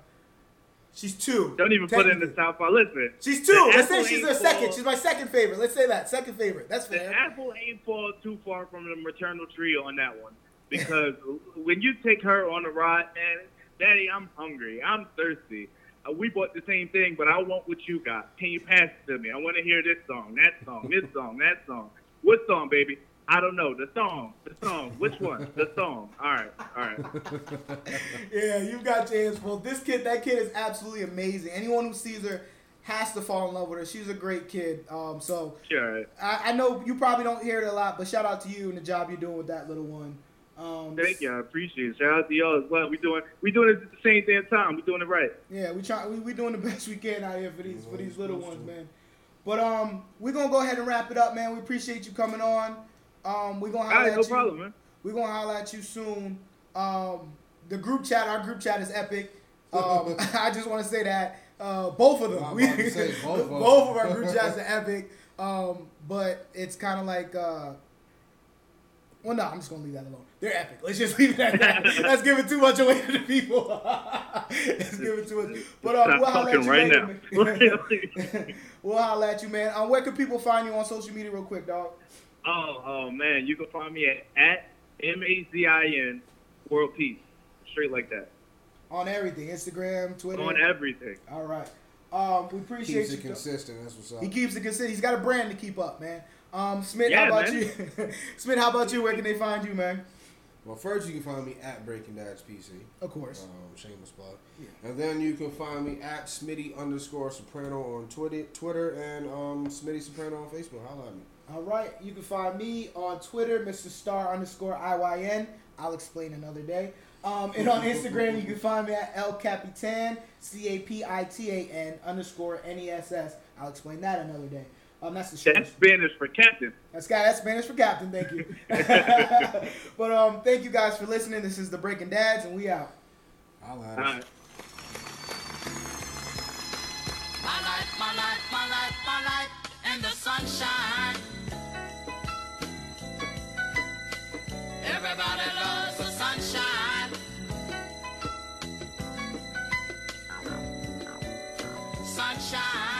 2. Don't even put it in the top 5. Listen. She's 2. Let's say she's the second. She's my second favorite. Let's say that. Second favorite. That's fair. The apple ain't fall too far from the maternal tree on that one. Because when you take her on a ride, man, Daddy, I'm hungry. I'm thirsty. We bought the same thing, but I want what you got. Can you pass it to me? I want to hear this song, that song, this song, that song. What song, baby? I don't know. The song. Which one? The song. All right. Yeah, you've got your hands full. That kid is absolutely amazing. Anyone who sees her has to fall in love with her. She's a great kid. So sure. I know you probably don't hear it a lot, but shout out to you and the job you're doing with that little one. Thank you. I appreciate it. Shout out to y'all as well. We doing it at the same damn time. We doing it right. Yeah, we doing the best we can out here for these little ones, man. But we're gonna go ahead and wrap it up, man. We appreciate you coming on. We're gonna holler at you. No problem, man. We're gonna holler at you soon. Our group chat is epic. I just want to say that both of them. Both of our group chats are epic. But it's kind of like. Well, no, I'm just going to leave that alone. They're epic. Let's just leave it at that. Let's give it too much away to the people. Let's give it too much. But we'll holler at you right later, now. We'll holler at you, man. Where can people find you on social media real quick, dog? Oh, man. You can find me at MAZIN World Peace. Straight like that. On everything. Instagram, Twitter. On everything. All right. We appreciate you. Keeps it consistent. That's what's up. He keeps it consistent. He's got a brand to keep up, man. Smith, yeah, how about man. you? Smith, how about you? Where can they find you, man? Well, first you can find me at Breaking Dads PC. Of course. Shameless plug. Yeah. And then you can find me at Smitty_Soprano on Twitter and Smitty Soprano on Facebook. Holla at me. All right. You can find me on Twitter, Mr. Star_IYN. I'll explain another day. And on Instagram, you can find me at El Capitan, CAPITAN _NESS. I'll explain that another day. That's the show. That's Spanish for captain. That's Spanish for captain. Thank you. But thank you guys for listening. This is the Breaking Dads, and we out. All right. All right. My life, and the sunshine. Everybody loves the sunshine. Sunshine.